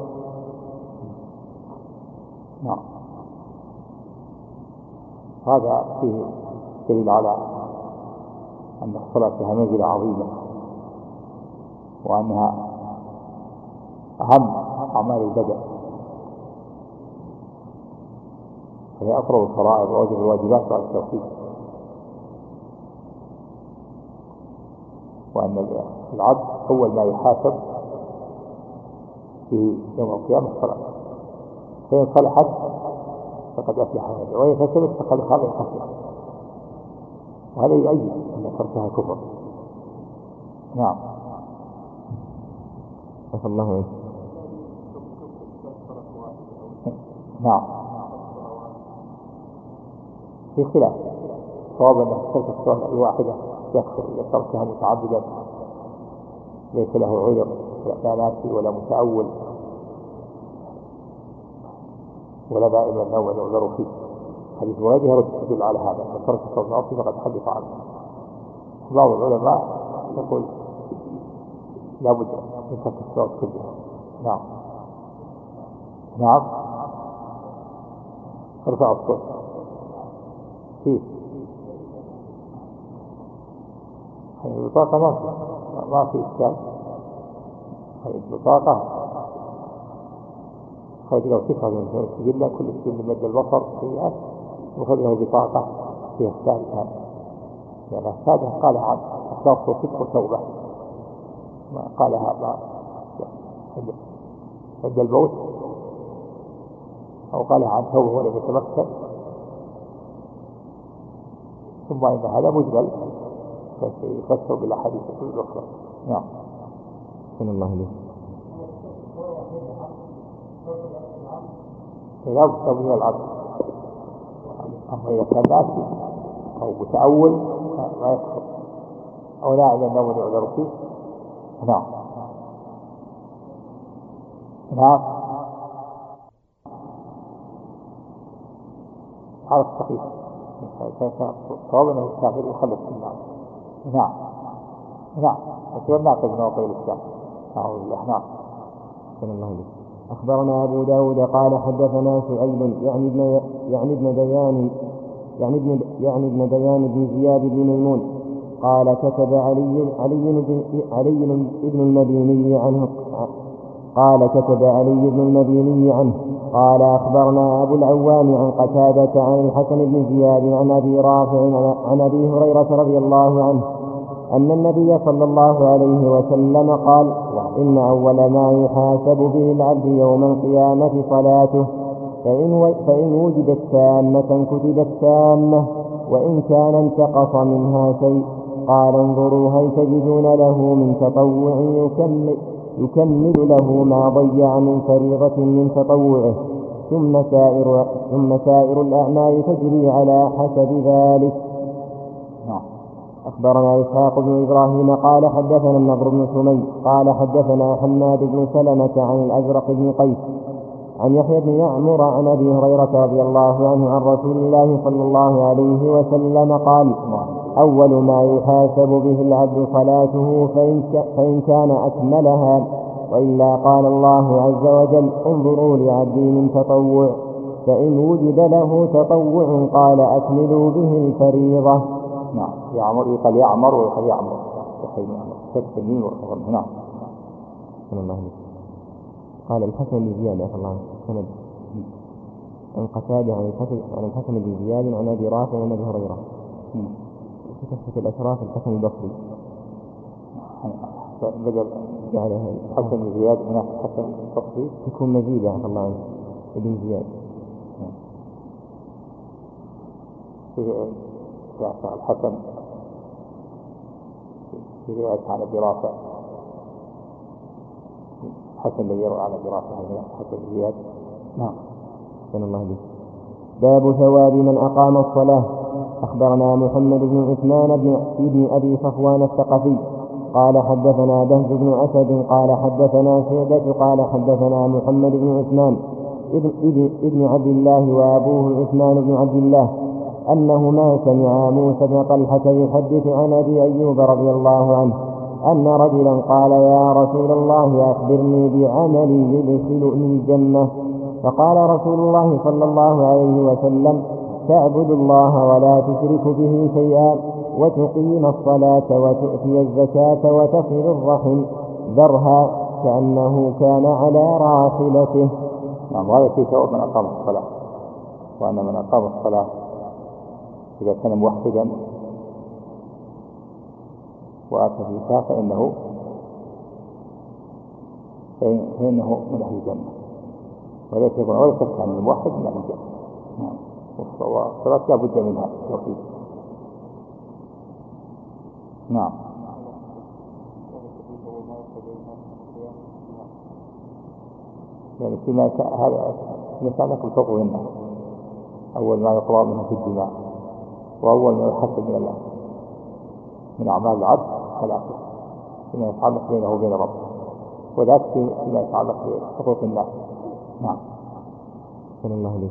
نعم. هذا فيه دليل على أن الصلاة فيها منزلة عظيمة، وأنها أهم أعمال البدن، هي أفرض الفرائض وواجب الواجبات بعد التوحيد، وأن العبد أول ما يحاسب في يوم القيامة الصلاة، فإن صلحت فقد أفلح وإن فسدت فقد خاب وخسر. وهذا يؤيد أن تركها كفر. نعم. الله عليه. نعم. في خلاف، صواب أن ترك الصلاة الواحدة يكفر إذا تركها متعبدا ليس له عذر لا ناسي ولا متأول ولا دائما النوم يعذر فيه. حديث بريدة يدل على هذا، أن ترك الصلاة العصر فقد حدث عنه. بعض العلماء يقول لا بد من ترك الصلاة كلها. نعم. نعم. ارفع الصوت فيه البطاقة ما في إشكال. البطاقة خذ له صفة من السجل كل شيء من مد البصر سيئات، وخذ له بطاقة فيها الثالثة، يعني الثالثة قالها عن أخلاق وصدق وتوبة، ما قالها ما عند الموت، أو قالها عن توبة ولم يتمكن، ثم إن هذا مجمل فيفسر بالأحاديث الأخرى. نعم. صلى الله عليه. لا بد من العبد أما إذا كان ناسي أو متأول ما يكفر، أو لا إذا النوم يعذر فيه. نعم نعم على الصحيح صواب أنه الكافر يخلص في النار. نعم نعم يصير ناقض من نواقض الإسلام. أعوذ بالله. نعم. صلى الله عليه وسلم. أخبرنا أبو داود قال حدثنا شعيب يعني ابن ديان بن زياد بن ميمون قال كتب علي بن المديني عنه قال أخبرنا أبو العوام عن قتادة عن الحسن بن زياد عن أبي رافع عن أبي هريرة رضي الله عنه أن النبي صلى الله عليه وسلم قال إن أول ما يحاسب به العبد يوم القيامة صلاته، فإن وجدت تامة كتبت تامة، وإن كان انتقص منها شيء قال انظروا هل تجدون له من تطوع يكمل له ما ضيع من فريضة من تطوعه، ثم سائر الأعمال تجري على حسب ذلك. أخبرنا إسحاق بن إبراهيم قال حدثنا النضر بن حميد قال حدثنا حماد بن سلمة عن الأزرق بن قيس عن يحيى بن يعمر عن أبي هريرة رضي الله عنه عن رسول الله صلى الله عليه وسلم قال أول ما يحاسب به العبد صلاته، فإن كان أكملها، وإلا قال الله عز وجل انظروا لعبدي من تطوع، فإن وجد له تطوع قال أكملوا به الفريضة. نعم. يعمر يقال يعمر ويقال يعمر تكتمين وحضر. نعم. قال الحسن بن زياد رضي الله عنه سند عن قتادة عن الحسن بن زياد عن أبي رافع عن أبي هريرة في كفة الأشراف الحسن البصري بدل جعلها الحسن بن زياد هناك الحسن البصري يكون مزيد رضي الله عنه ابن زياد. الحسن في رواية عن أبي رافع، الحسن الذي يروى عن أبي رافع حسن زياد. نعم. صلى الله عليه. باب ثواب من أقام الصلاة. أخبرنا محمد بن عثمان بن أبي صفوان الثقفي قال حدثنا بهز بن أسد قال حدثنا شعبة قال حدثنا محمد بن عثمان ابن عبد الله وأبوه عثمان بن عبد الله أنهما سمعا موسى بن طلحة يحدث عن أبي أيوب رضي الله عنه أن رجلا قال يا رسول الله أخبرني بعمل يدخلني الجنة، فقال رسول الله صلى الله عليه وسلم تعبد الله ولا تشرك به شيئا، وتقيم الصلاة وتؤتي الزكاة وتصل الرحم، ذرها كأنه كان على راحلته. نعم. وهذا في ثواب من أقام الصلاة، وأن من أقام الصلاة إذا كان موحدا وآتى الزكاة فإنه من أهل الجنة، وليس عن الموحد من أهل الجنة. والصلاة لا بد منها توحيد. نعم. يعني فيما هذا كان الفقه منه أول ما يقرأ منه في الدماء، وأول ما يحسب من أعمال العبد ثلاثة فيما يتعلق بينه وبين ربه، وذلك فيما يتعلق بحقوق الناس. نعم. صلى الله عليه.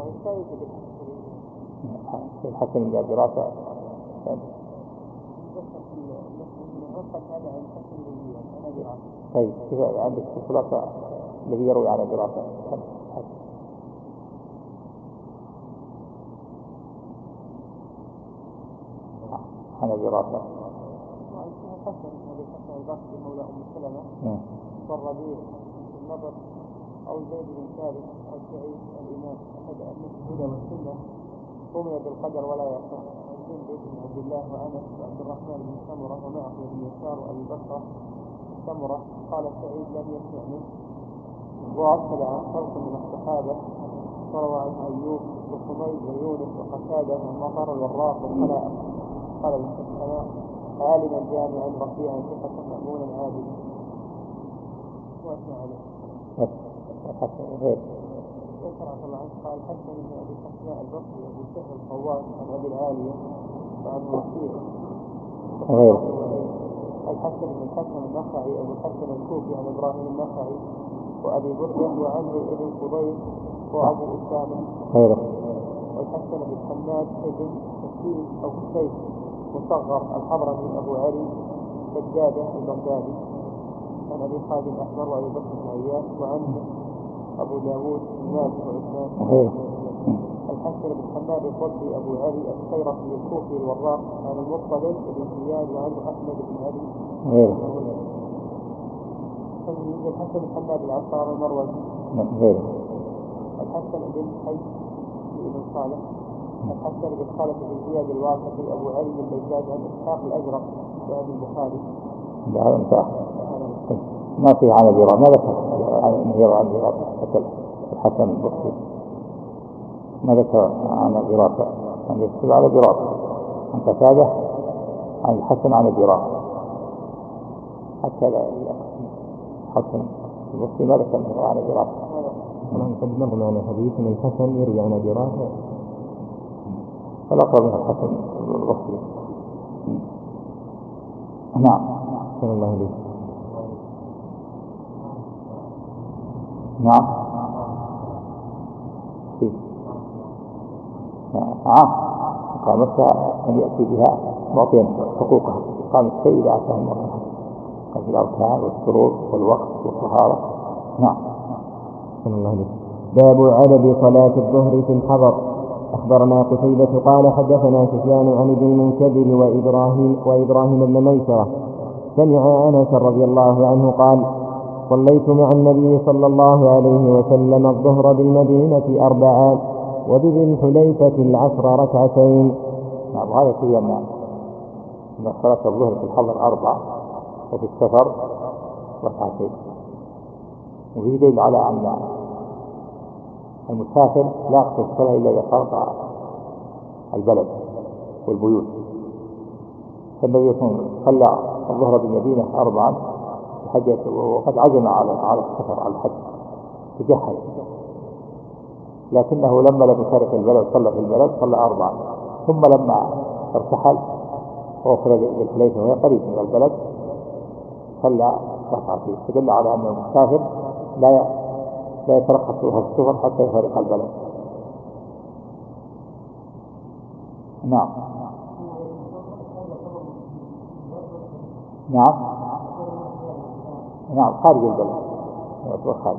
الحسن بن أبي رافع طيب كيف عندك في الخلاصة الذي يروي عن أبي رافع عن أبي رافع الحسن البصري مولى أم سلمة والربيع النضر أو زيد بن ثابت أو سعيد الإمام أحد أئمة الهدى والسنة رمي بالقدر ولا يصح، عن جندب بن عبد الله وأنس وعبد الرحمن بن سمرة ومعه بن يسار وأبي بكر سمرة. قال سعيد لم يسمع منه، وأرسل عن خلق من الصحابة روى عن أيوب وحميد ويونس وقتادة ومطر والراق والخلاء. قال الحسناء عالما جامعا رفيعا ثقة مأمونا عابدا. وأثنى عليه. ذكر الله عنه قال حسن بن أبي حسناء البصري أبي سهل الخواص عن أبي العالية وعن وكيع غير الحسن بن الحسن النخعي أبو الحسن الكوفي عن إبراهيم النخعي وأبي بردة وعمرو بن الفضيل وأبو أسامة غيره. والحسن بن حماد بن حسين أو حسين مصغر الحضرمي أبو علي سجادة البغدادي عن أبي خالد الأحمر وأبي بكر بن عياش وعنه أبو داود مالك وعثمان. الحسن بن حماد الضبي أبو علي الخيرقي الكوفي الوراق عن المطلب بن زياد وعنه أحمد بن علي. الحسن بن حماد العطار المروزي. الحسن بن حي بن صالح. الحسن بن خالد بن زياد الواقفي أبو علي بن بيزاد عن إسحاق الأزرق وأبي البخاري. ما في عن الجرام، ما ذكر عن الجرام الحسن البصري، ما ذكر عن الجرام، عن يكتب على الجرام، عن قتادة عن الحسن عن الجرام، حتى الحسن البصري ما ذكر عن الجرام. قد مر معنا حديث من الحسن يروي عن الجرام، فالأقرب من الحسن البصري. نعم. صلى الله عليه. نعم. قامتها أن يأتي بها معطيا حقوقها، قام الشيء إذا أتاه مرة في الأركان والشروط والوقت والطهارة. نعم. صلى الله عليه. باب عدد صلاة الظهر في الحضر. أخبرنا قتيبة قال حدثنا سفيان عن ابن المنكدر وإبراهيم بن ميسرة سمع أنس رضي الله عنه قال صليت مع النبي صلى الله عليه وسلم الظهر بالمدينة 4 وبذي الحليفة العصر 2. نعم. هذا فيه أن صلاة الظهر في الحضر 4 وفي السفر 2. وفيه دليل على أن المسافر لا يقصر الصلاة إلا إذا خرج البلد والبيوت. فالنبي صلى الظهر بالمدينة 4 حجة، وقد عزم على السفر على الحج تجهز، لكنه لما لم يفارق البلد صلى في البلد صلى 4. ثم لما ارتحل ووصل للحليفة وهي قريب من البلد صلى 2. تدل على أن المسافر لا يترخص له السفر حتى يفارق البلد. نعم. نعم. نعم. خارج البلد خارج.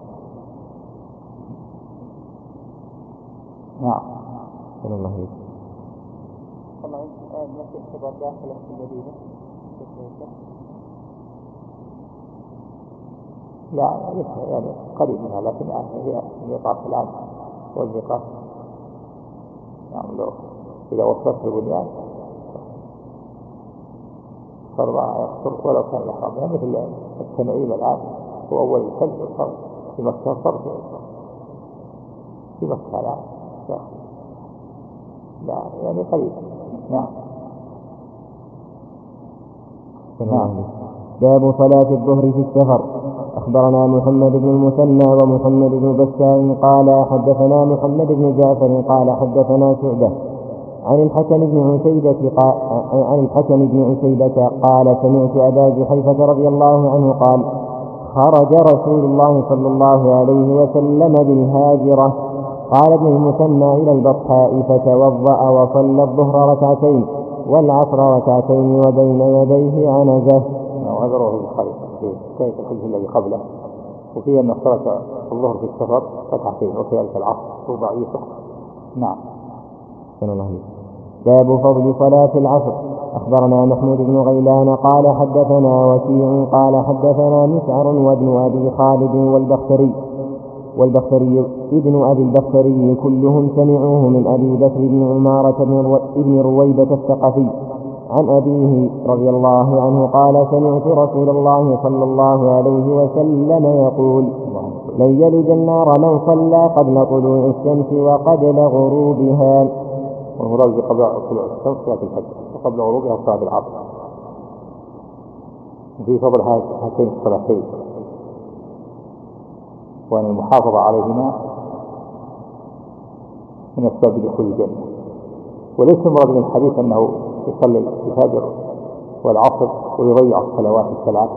نعم. صلى الله عليه. طبعا المسجد الكبار داخل في المدينة. لا يعني قريب منها، لكن هي الميقات الآن والميقات يعني لو إذا وصلت البنيان فرضها يقصر ولو كان الإحرام، يعني مثل التنعيم الآن هو أول الحج صار في مكة، صار في مكة الآن لا يعني قريب. نعم. نعم. باب صلاة الظهر في السفر. أخبرنا محمد بن المثنى ومحمد بن بشار قال حدثنا محمد بن جعفر قال حدثنا شعبة عن الحكم بن عتيبة قال سمعت أبا جحيفة رضي الله عنه قال خرج رسول الله صلى الله عليه وسلم بالهاجرة. قال ابن المثنى إلى البطحاء فتوضأ وصلى الظهر 2 والعصر 2 وبين يديه عنزة. وهذا رواه البخاري في كيف الحديث الذي قبله، وفيه أن صلاة الظهر في السفر 2 وكذلك العصر ضعيفة. نعم. باب فضل صلاة العصر. أخبرنا محمود بن غيلان قال حدثنا وكيع قال حدثنا مسعر وابن أبي خالد والبختري ابن أبي البختري كلهم سمعوه من أبي بكر بن عمارة بن رويبة الثقفي عن أبيه رضي الله عنه قال سمعت رسول الله صلى الله عليه وسلم يقول لن يلج النار من صلى قبل طلوع الشمس وقبل غروبها. والمراد قبل طلوع الشمس صلاة الفجر وقبل غروبها صلاة العصر. في فضل هاتين الصلاتين وأن المحافظة عليهما من أسباب دخول الجنة. وليس المراد من الحديث أنه يصلي الفجر والعصر ويضيع الصلوات الثلاث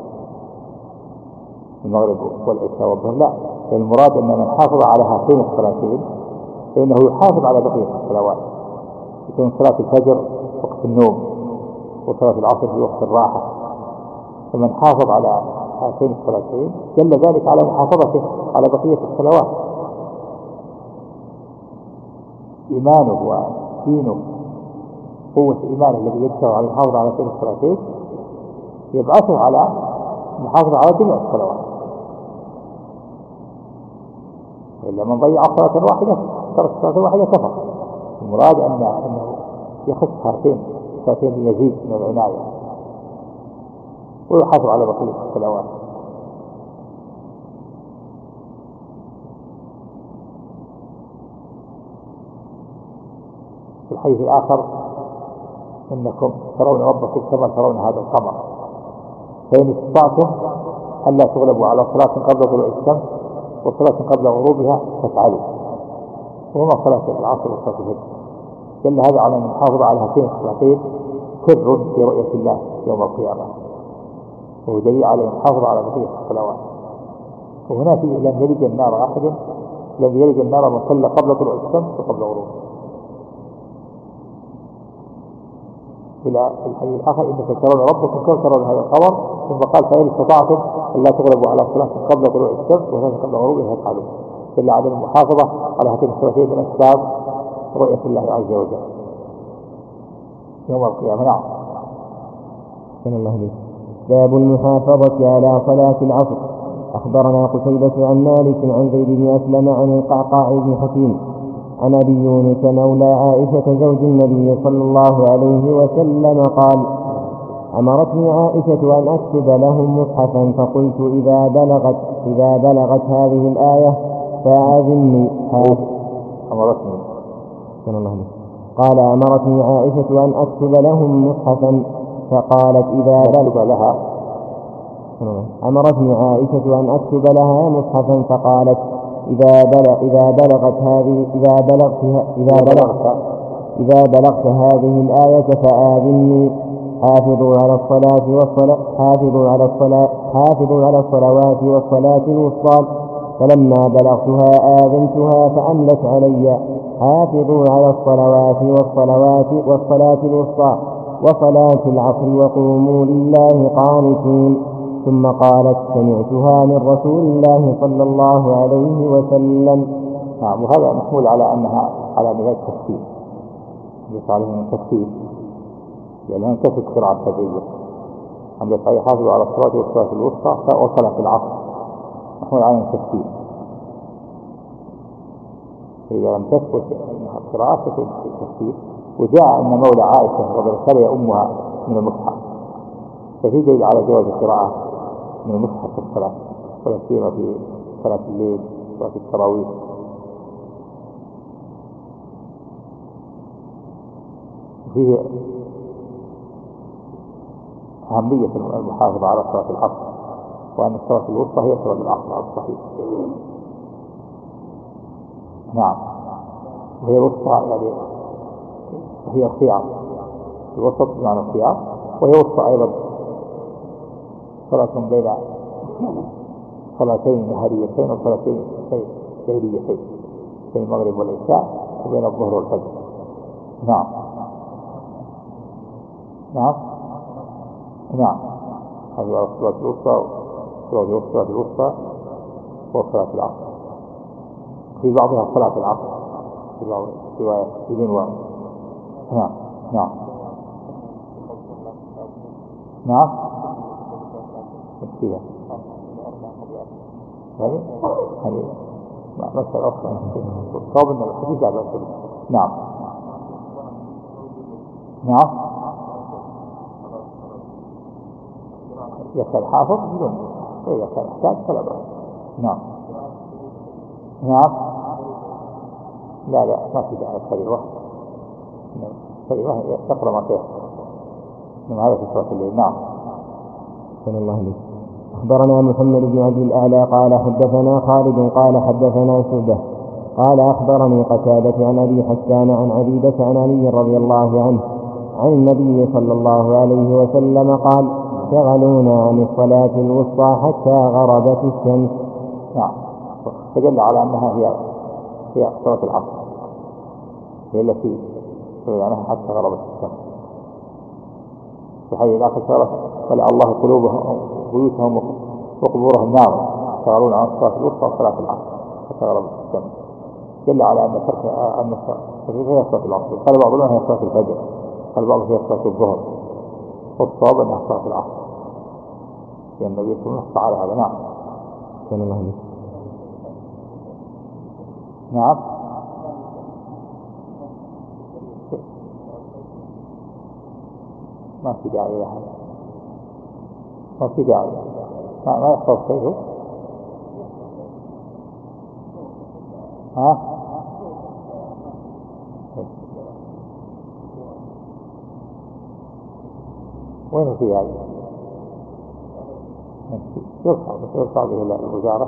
المغرب والعشاء والظهر، لا، المراد أن من حافظ على هاتين الصلاتين فإنه يحافظ على بقية الصلوات، يكون صلاة الفجر وقت النوم وصلاة العصر في وقت الراحة. فمن حافظ على هاتين الصلاتين دل ذلك على محافظته على بقية الصلوات. إيمانه ودينه، قوة إيمانه الذي يدفع على المحافظة على هاتين الصلاتين يبعثه على المحافظة على جميع الصلوات. إلا من ضيع صلاة واحدة ترك صلاة واحدة كفر. المراد أنه يخص هاتين الصلاتين يزيد من العناية ويحافظ على بقية الصلوات. في الحديث الآخر إنكم ترون ربكم كما ترون هذا القمر، فإن استطعتم ألا تغلبوا على صلاة قبل طلوع الشمس وصلاة قبل غروبها فافعلوا، وهما صلاة العصر وصلاة الفجر. دل هذا على أن المحافظة على هاتين الصلاتين سر في رؤية الله يوم القيامة، وهو دليل على المحافظة على بقية الصلوات. وهناك لم يلج النار أحد، لم يلج النار من صلى قبل طلوع الشمس وقبل غروبها. إلى الحديث الآخر إنك ترون ربكم كما ترون هذا القمر، ثم قال فإن استطعتم ألا تغلبوا على صلاة قبل طلوع الشمس وصلاة قبل غروبها فافعلوا. دل على المحافظة على هاتين الصلاتين من أسباب رؤية الله عز وجل يوم القيامة. نعم. باب المحافظة على صلاة العصر. أخبرنا قتيبة عن مالك عن زيد بن أسلم عن القعقاع بن حكيم عن أبي يونس مولى عائشة زوج النبي صلى الله عليه وسلم قال: أمرتني عائشة أن أكتب لهم مصحفا، فقلت إذا بلغت هذه الآية فأذني. قال: أمرتني عائشة أن أكتب لهم مصحفا، فقالت أمرتني عائشة أن أكتب لها مصحفا، فقالت: إذا بلغت هذه الآية فآذني. حافظوا على الصلوات والصلاة الوسطى. فلما بلغتها آذنتها فأملت علي: حافظوا على الصلوات والصلاة الوسطى وصلاة العصر وقوموا لله قانتين. ثم قالت: سمعتها من رسول الله صلى الله عليه وسلم. نعم. وهذا محمول على أنها على نهاية التفسير، يقال من التفسير لأنها انتفت قراءة تبعية. أملت علي: حافظوا على الصلاة والصلاة الوسطى وصلاة العصر، محمول على التفسير. إذا لم تثبت القراءات في التفسير. وجاء أن مولى عائشة رضي الله عنها أمها من المصحف، ففي دليل على جواز القراءة من المصحف في الصلاة، ولا سيما في صلاة الليل وفي التراويح. فيه أهمية المحافظة على صلاة العصر، وأن الصلاة الوسطى هي صلاة العصر على الصحيح. نعم. وهي الوسطى يعني هي الخيار، الوسط بمعنى الخيار، وهي وسطى أيضا صلاة بين صلاتين نهاريتين وصلاتين ليليتين، بين المغرب والعشاء وبين الظهر والفجر. نعم. نعم. نعم. هذه الصلاة الوسطى وصلاة العصر. في بعضها صلاة العصر، في بعض رواية بدون واو. نعم. نعم. نعم. فيها هذه مسألة أخرى. صواب أن الحديث لا بأس به. نعم. نعم. يكاد حافظ بدون، إذا كان يحتاج فلا بأس. نعم. نعم. لا ما في داعي الفريضة. الفريضة تقرأ ما فيها من هذا في صلاة الليل. نعم. صلى الله عليه. أخبرنا محمد بن عبد الأعلى قال حدثنا خالد قال حدثنا شعبة قال أخبرني قتادة عن أبي حسان عن عبيدة عن علي رضي الله عنه عن النبي صلى الله عليه وسلم قال شغلونا عن الصلاة الوسطى حتى غربت الشمس. نعم. تدل على أنها هي صلاة العصر، هي التي عنها حتى غربت الشمس. في حديث آخر فلع الله قلوبهم بيوتهم وقبورهم نار شغلون عن الصلاة الوسطى وصلاة العصر حتى غربت الشمس. دل على أن ترك أن هي صلاة العصر. قال بعض العلماء هي صلاة الفجر، قال بعضهم هي صلاة الظهر، والصواب أنها صلاة العصر، لأن النبي صلى الله عليه وسلم فعل هذا. نعم. كان الله عليه. نعم. ما في داعي لها، ما في داعي، ما يحصل شيء. ها؟ وين في داعي؟ يرفع به الوزارة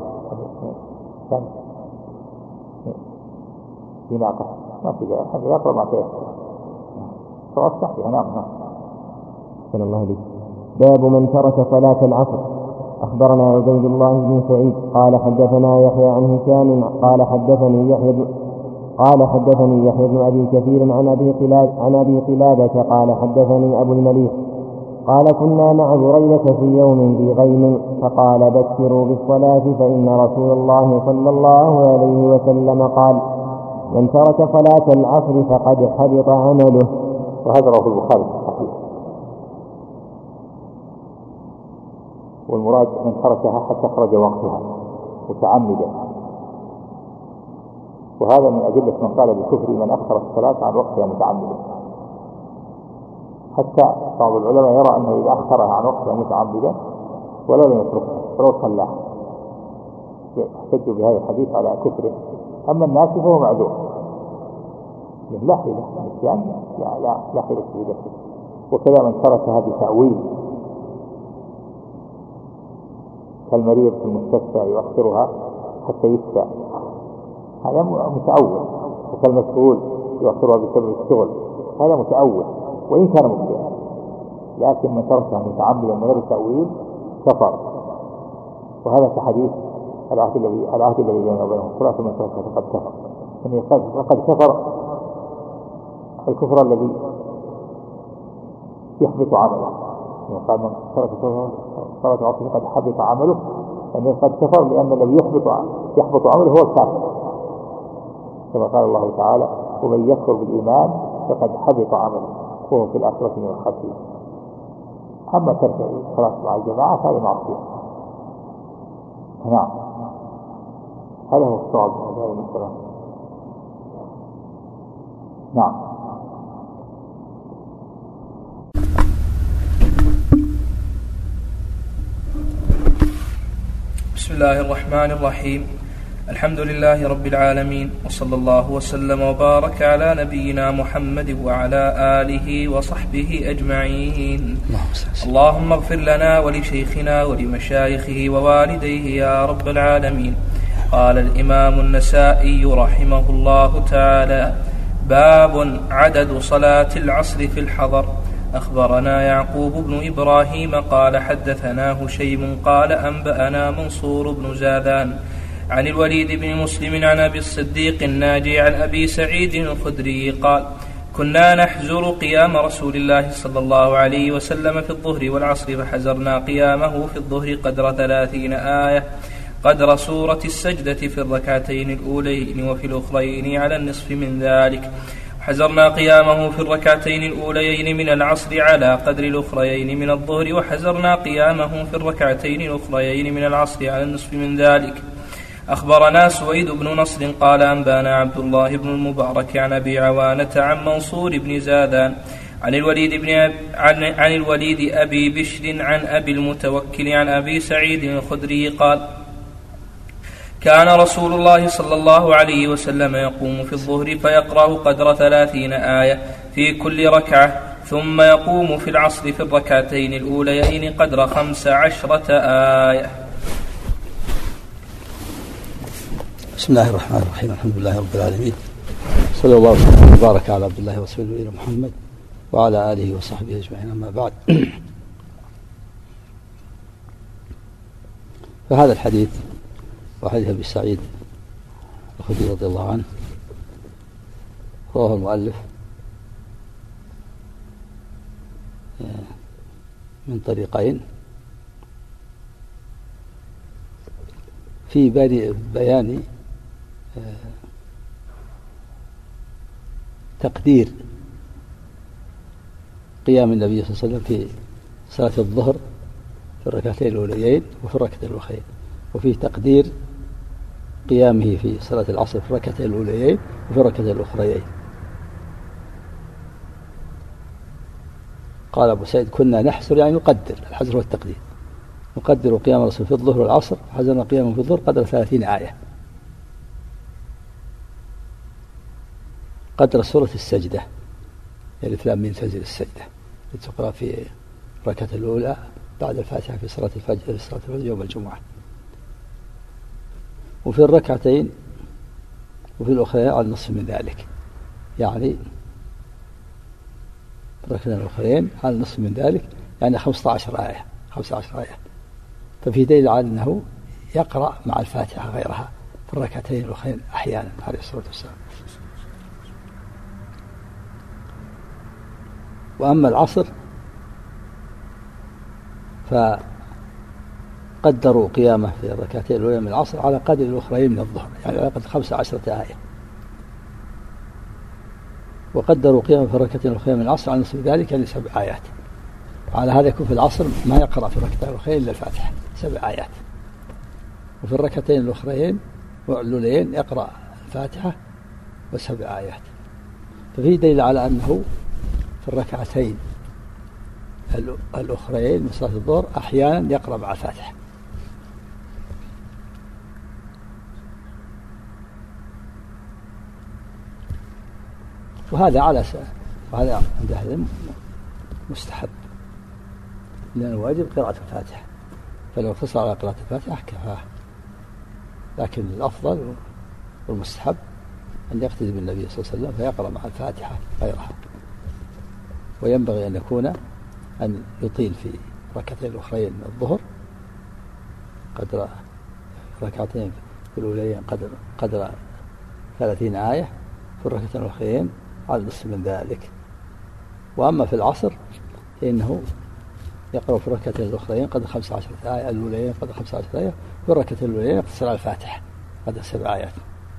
يناقش، ما في داعي، هذا يقرأ ما فيه توسع فيها. نعم. صلى الله عليه. باب من ترك صلاة العصر. أخبرنا عبيد الله بن سعيد قال حدثنا يحيى عن هشام قال حدثني يحيى بن أبي كثير عن أبي قلابة قال حدثني أبو المليح قال كنا مع بريدة في يوم ذي غيم فقال بكروا بالصلاة فإن رسول الله صلى الله عليه وسلم قال من ترك صلاة العصر فقد حبط عمله. وهذا رواه البخاري في الصحيح. والمراد من تركها حتى خرج وقتها متعمدا، وهذا من أدلة من قال بالكفر من أخر الصلاة عن وقتها متعمدا. حتى بعض العلماء يرى أنه إذا أخرها عن وقتها متعمدا ولا لم يتركها ولو صلاها يحتج بهذا الحديث على كفره. أما الناس فهو معذور، لا حيلة النسيان، لا حيلة في ذلك. وكذا من تركها بتأويل كالمريض في المستشفى يؤخرها حتى يشفى، هذا متأول. وكالمسؤول يؤخرها بسبب الشغل، هذا متأول وإن كان مخطئا. لكن من تركها متعمدا من غير تأويل كفر. وهذا كحديث العهد الذي بيننا وبينهم صلاة من تركها فقد كفر. يعني فقد كفر الكفر الذي يحبط عمله. يعني قال من ترك صلاة العصر فقد حبط عمله، يعني قد كفر لأن الذي يحبط عمله هو الكافر، كما قال الله تعالى ومن يكفر بالإيمان فقد حبط عمله وهو في الآخرة من الخاسرين. أما ترك الصلاة مع الجماعة هذا معصية. نعم. هذا هو الصواب من هذه المسألة. نعم. بسم الله الرحمن الرحيم. الحمد لله رب العالمين، وصلى الله وسلم وبارك على نبينا محمد وعلى آله وصحبه أجمعين. اللهم اغفر لنا ولشيخنا ولمشايخه ووالديه يا رب العالمين. قال الإمام النسائي رحمه الله تعالى: باب عدد صلاة العصر في الحضر. أخبرنا يعقوب بن إبراهيم قال حدثنا هشيم قال أنبأنا منصور بن زادان عن الوليد بن مسلم عن أبي الصديق الناجي عن أبي سعيد الخدري قال: كنا نحزر قيام رسول الله صلى الله عليه وسلم في الظهر والعصر فحزرنا قيامه في الظهر قدر 30 آية قدر سورة السجدة في الركعتين الأولين وفي الأخرين على النصف من ذلك. حزرنا قيامه في الركعتين الأوليين من العصر على قدر الأخريين من الظهر، وحزرنا قيامه في الركعتين الأخريين من العصر على النصف من ذلك. أخبرنا سويد بن نصر قال أنبانا عبد الله بن المبارك عن أبي عوانة عن منصور بن زادان عن الوليد أبي بشر عن أبي المتوكل عن أبي سعيد الخدري قال: كان رسول الله صلى الله عليه وسلم يقوم في الظهر فيقرأ قدر 30 آية في كل ركعة، ثم يقوم في العصر في الركعتين الأوليين قدر 15 آية. بسم الله الرحمن الرحيم. الحمد لله رب العالمين، صلى الله وسلم وبارك على عبد الله ورسوله محمد وعلى آله وصحبه أجمعين. أما بعد، فهذا الحديث وحديث أبي سعيد الخدري رضي الله عنه رواه المؤلف من طريقين في بيان تقدير قيام النبي صلى الله عليه وسلم في صلاة الظهر في الركعتين الأوليين وفي الركعتين الأخرين، وفي تقدير قيامه في صلاة العصر في الركعتين الأوليين وفي الركعتين الأخريين. قال أبو سعيد: كنا نحسر، يعني نقدر، الحسر هو التقدير، نقدر قيام الرسول في الظهر والعصر، حزرنا قيامه في الظهر قدر 30 آية، قدر سورة السجدة، يعني لام ميم تنزل السجدة التي تقرأ في الركعة الأولى بعد الفاتحة في صلاة الفجر يوم الجمعة، وفي الركعتين وفي الأخرين على النصف من ذلك، يعني الركعتين الأخرين على النصف من ذلك، يعني 15 آية. ففي دليل على أنه يقرأ مع الفاتحة غيرها في الركعتين الأخرين أحيانا عليه الصلاة والسلام. وأما العصر فقدروا قيامه في الركعتين الأولى من العصر على قدر الأخرين من الظهر، يعني على قدر 15 آية، وقدروا قيامه في الركعتين الأخرين من العصر على نصف ذلك، يعني 7 آيات. على هذا يكون في العصر ما يقرأ في الركعتين الأخرين إلا الفاتحة 7 آيات، وفي الركعتين الأخرين والأولين يقرأ الفاتحة و7 آيات. ففي دليل على أنه في الركعتين الأخرين من صلاة الظهر أحيانا يقرأ مع الفاتحة. وهذا وهذا عند أهل العلم مستحب، لأن الواجب قراءة الفاتحة، فلو اقتصر على قراءة الفاتحة كفاه، لكن الأفضل والمستحب أن يقتدي بالنبي صلى الله عليه وسلم فيقرأ مع الفاتحة غيرها. وينبغي أن يطيل في ركعتين الأخرين من الظهر قدر ركعتين في الأولين قدر 30 آية، في الركعتين الأخرين على النصف من ذلك. وأما في العصر فإنه يقرأ في الركعتين الأخرين قدر 15 آية، الأولين قدر 15 آية، في الركعتين الأولين يقتصر على الفاتحة قدر 7 آيات.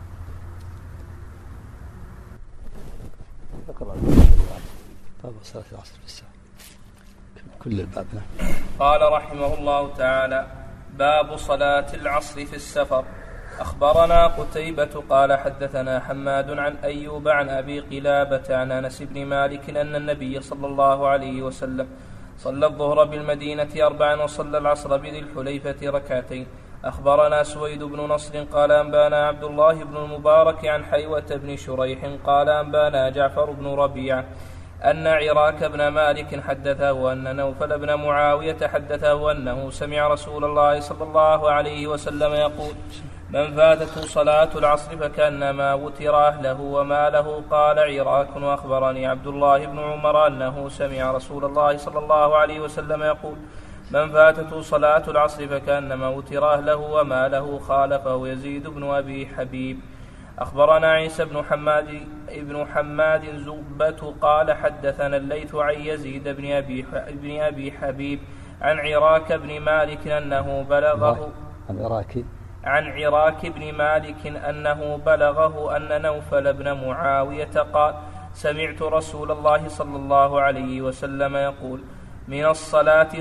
يقرأ طب صلاة العصر في الساعة كل الباب. قال رحمه الله تعالى: باب صلاة العصر في السفر. أخبرنا قتيبة قال حدثنا حماد عن أيوب عن أبي قلابة عن أنس بن مالك أن النبي صلى الله عليه وسلم صلى الظهر بالمدينة 4 وصلى العصر بذي الحليفة 2. أخبرنا سويد بن نصر قال أنبانا عبد الله بن المبارك عن حيوة بن شريح قال أنبانا جعفر بن ربيعة أن عراك بن مالك حدثه أن نوفل بن معاوية حدثه أنه سمع رسول الله صلى الله عليه وسلم يقول: من فاتته صلاة العصر فكأنما وتر أهله وماله. قال عراك: وأخبرني عبد الله بن عمر أنه سمع رسول الله صلى الله عليه وسلم يقول: من فاتته صلاة العصر فكأنما وتر أهله وماله. خالفه يزيد بن أبي حبيب. أخبرنا عيسى بن حماد زبة قال حدثنا الليث عن يزيد بن أبي حبيب عن عراك بن مالك أنه بلغه عن عراك بن مالك أنه بلغه أن نوفل بن معاوية قال: سمعت رسول الله صلى الله عليه وسلم يقول: من الصلاة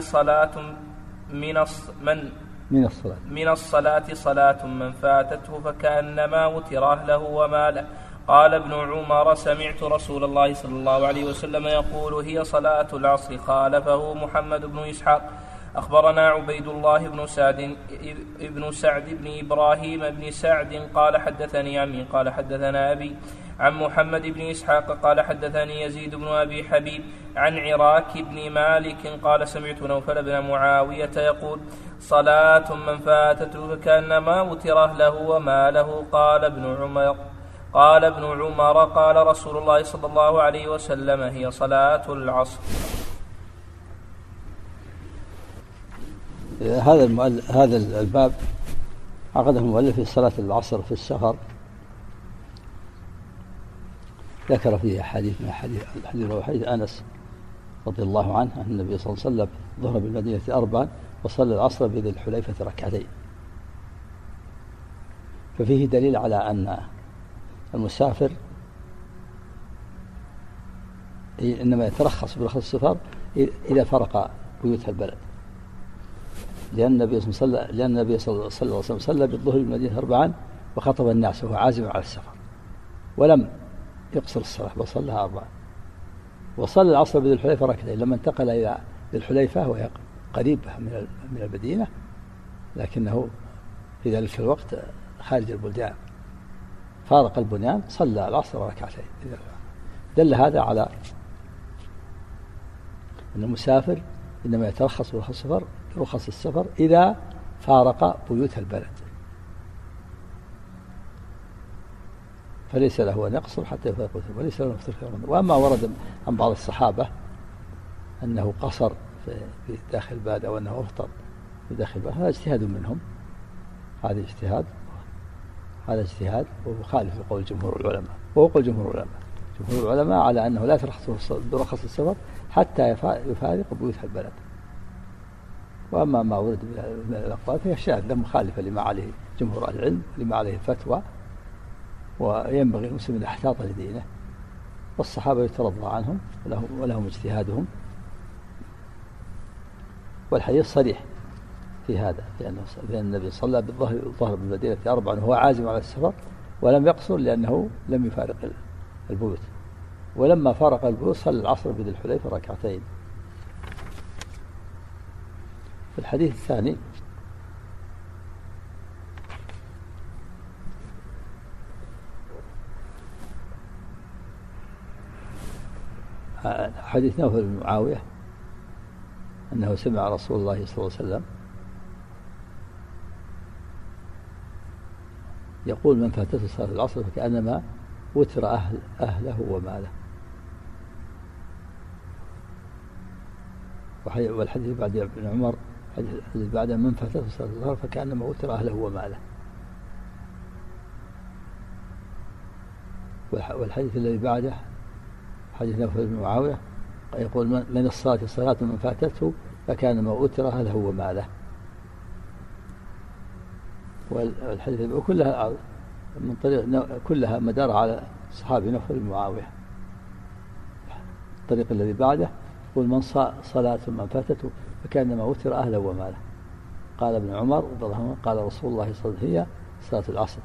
صلاة من فاتته فكأنما وتر أهله وماله. قال ابن عمر: سمعت رسول الله صلى الله عليه وسلم يقول: هي صلاة العصر. خالفه محمد بن إسحاق. أخبرنا عبيد الله بن سعد بن إبراهيم بن سعد قال حدثني عمي قال حدثنا أبي عن محمد بن إسحاق قال حدثني يزيد بن أبي حبيب عن عراك بن مالك قال: سمعت نوفل بن معاوية يقول: صلاة من فاتته فكأنما وتر أهله وماله. قال ابن عمر قال رسول الله صلى الله عليه وسلم: هي صلاة العصر. هذا الباب عقده المؤلف في صلاة العصر في السفر، ذكر فيه حديث من حديث أنس رضي الله عنه أن النبي صلى الله عليه وسلم ظهر بالمدينة 4 وصلى العصر بذي الحليفة ركعتين. ففيه دليل على أن المسافر إنما يترخص برخص السفر إذا فرق بيوت البلد، لأن النبي صلى الله عليه وسلم صلى بالظهر بالمدينة 4 وخطب الناس وهو عازم على السفر، ولم يقصر الصلاة بل صلىها 4. وصلى العصر بذي الحليفة ركعتين لما انتقل إلى ذي الحليفة وهي قريبة من المدينة، لكنه في ذلك الوقت خارج البلدان، فارق البنيان صلى العصر ركعتين. دل هذا على أن المسافر إنما يترخص برخص السفر إذا فارق بيوت البلد، فليس له أن يقصر حتى يفارق بيوت البلد وليس له أن يفطر في رمضان. وأما ورد عن بعض الصحابة أنه قصر في داخل البلد أو أنه أفطر في داخل البلد، هذا اجتهاد منهم، هذا اجتهاد ومخالف لقول جمهور العلماء. وهو قول جمهور العلماء على أنه لا ترخص برخص السفر حتى يفارق بيوت البلد. وأما ما ورد من الأقوال فهي شاذة مخالفة لما عليه جمهور العلم لما عليه الفتوى، وينبغي المسلم الاحتياط لدينه، والصحابة يترضى عنهم ولهم اجتهادهم. والحديث صريح في هذا، لأن النبي صلى بالظهر بالمدينة 4 وهو عازم على السفر ولم يقصر لأنه لم يفارق البيوت، ولما فارق البيوت صلى العصر بذي الحليفة ركعتين. في الحديث الثاني حديث نوفل بن معاوية أنه سمع رسول الله صلى الله عليه وسلم يقول: من فاتته صلاة العصر فكأنما وتر أهله وماله. والحديث بعد ابن عمر الذي بعد: من فاتته صلاة الظهر فكأنما وتر أهله وماله. والحديث الذي بعده حديث نوفل بن معاوية يقول: من الصلاة صلاة من فاتته فكأنما وتر أهله وماله. والحديث كلها من طريق كلها مدار على صحابي نوفل بن معاوية. الطريق الذي بعده يقول: من صلاة من فاتته فكأنما وتر أهله وماله. قال ابن عمر رضي الله عنه: قال رسول الله صلى الله عليه وسلم: هي صلاة العصر.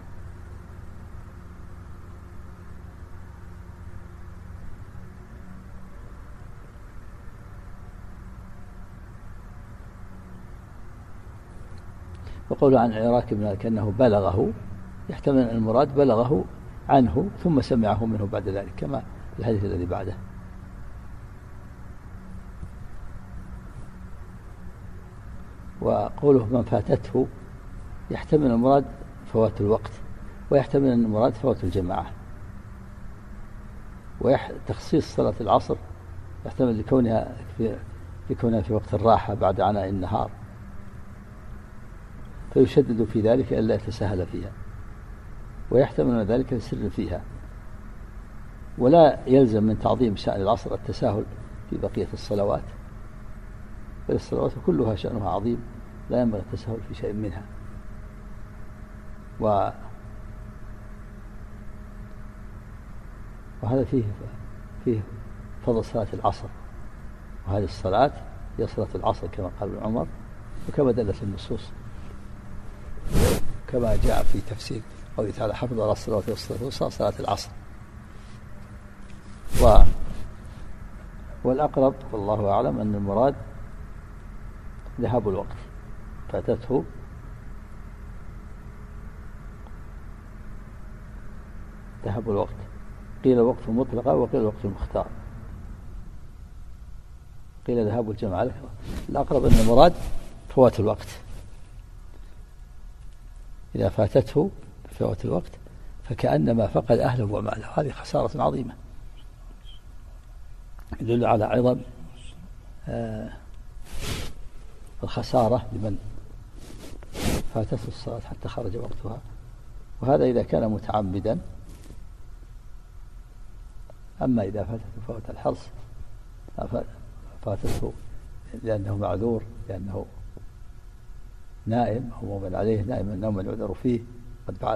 وقوله عن عراك بن مالك أنه بلغه، يحتمل أن المراد بلغه عنه ثم سمعه منه بعد ذلك، كما في الحديث الذي بعده. وقوله من فاتته يحتمل المراد فوات الوقت، ويحتمل أن المراد فوات الجماعة. وتخصيص صلاة العصر يحتمل لكونها في وقت الراحة بعد عناء النهار، فيشدد في ذلك ألا يتساهل فيها، ويحتمل أن ذلك السر فيها. ولا يلزم من تعظيم شأن العصر التساهل في بقية الصلوات، بل الصلوات كلها شأنها عظيم، لا ينبغي التساهل في شيء منها. وهذا فيه فضل صلاة العصر، وهذه الصلاة هي صلاة العصر كما قال ابن عمر، وكما دلت النصوص، كما جاء في تفسير قوله تعالى: حفظ على الصلوات والصلاة الوسطى صلاة العصر. والأقرب والله أعلم أن المراد ذهاب الوقت، فاتته ذهاب الوقت، قيل وقت مطلقة وقيل وقت مختار، قيل ذهاب الجماعة. الأقرب أن المراد فوات الوقت، إذا فاتته بفوات الوقت فكأنما فقد أهله وماله. هذه خسارة عظيمة، يدل على عظم الخسارة لمن فاتته الصلاة حتى خرج وقتها. وهذا إذا كان متعمدا. أما إذا فاتته فوات الحرص فاتته لأنه معذور، لأنه نائم أو مؤمن عليه نائما نوما يعذر فيه، قد فعل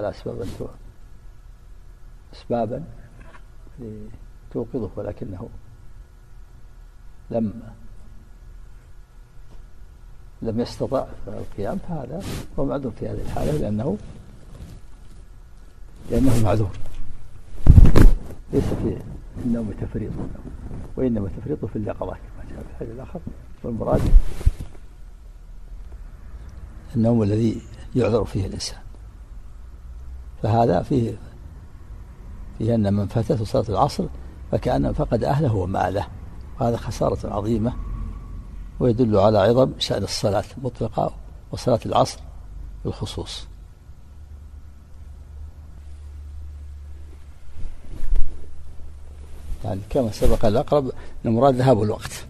أسبابا توقظه ولكنه لم يستطع القيام، فهذا هو معذور في هذه الحالة لأنه معذور، ليس في النوم تفريط، وإنما تفريط في اليقظة كما جاء في الحديث الآخر. والمراد النوم الذي يعذر فيه الإنسان. فهذا فيه أن من فاتته صلاة العصر فكأنه فقد أهله وماله، وهذا خسارة عظيمة، ويدل على عظم شأن الصلاة مطلقة وصلاة العصر بالخصوص. يعني كما سبق الأقرب المراد ذهاب الوقت.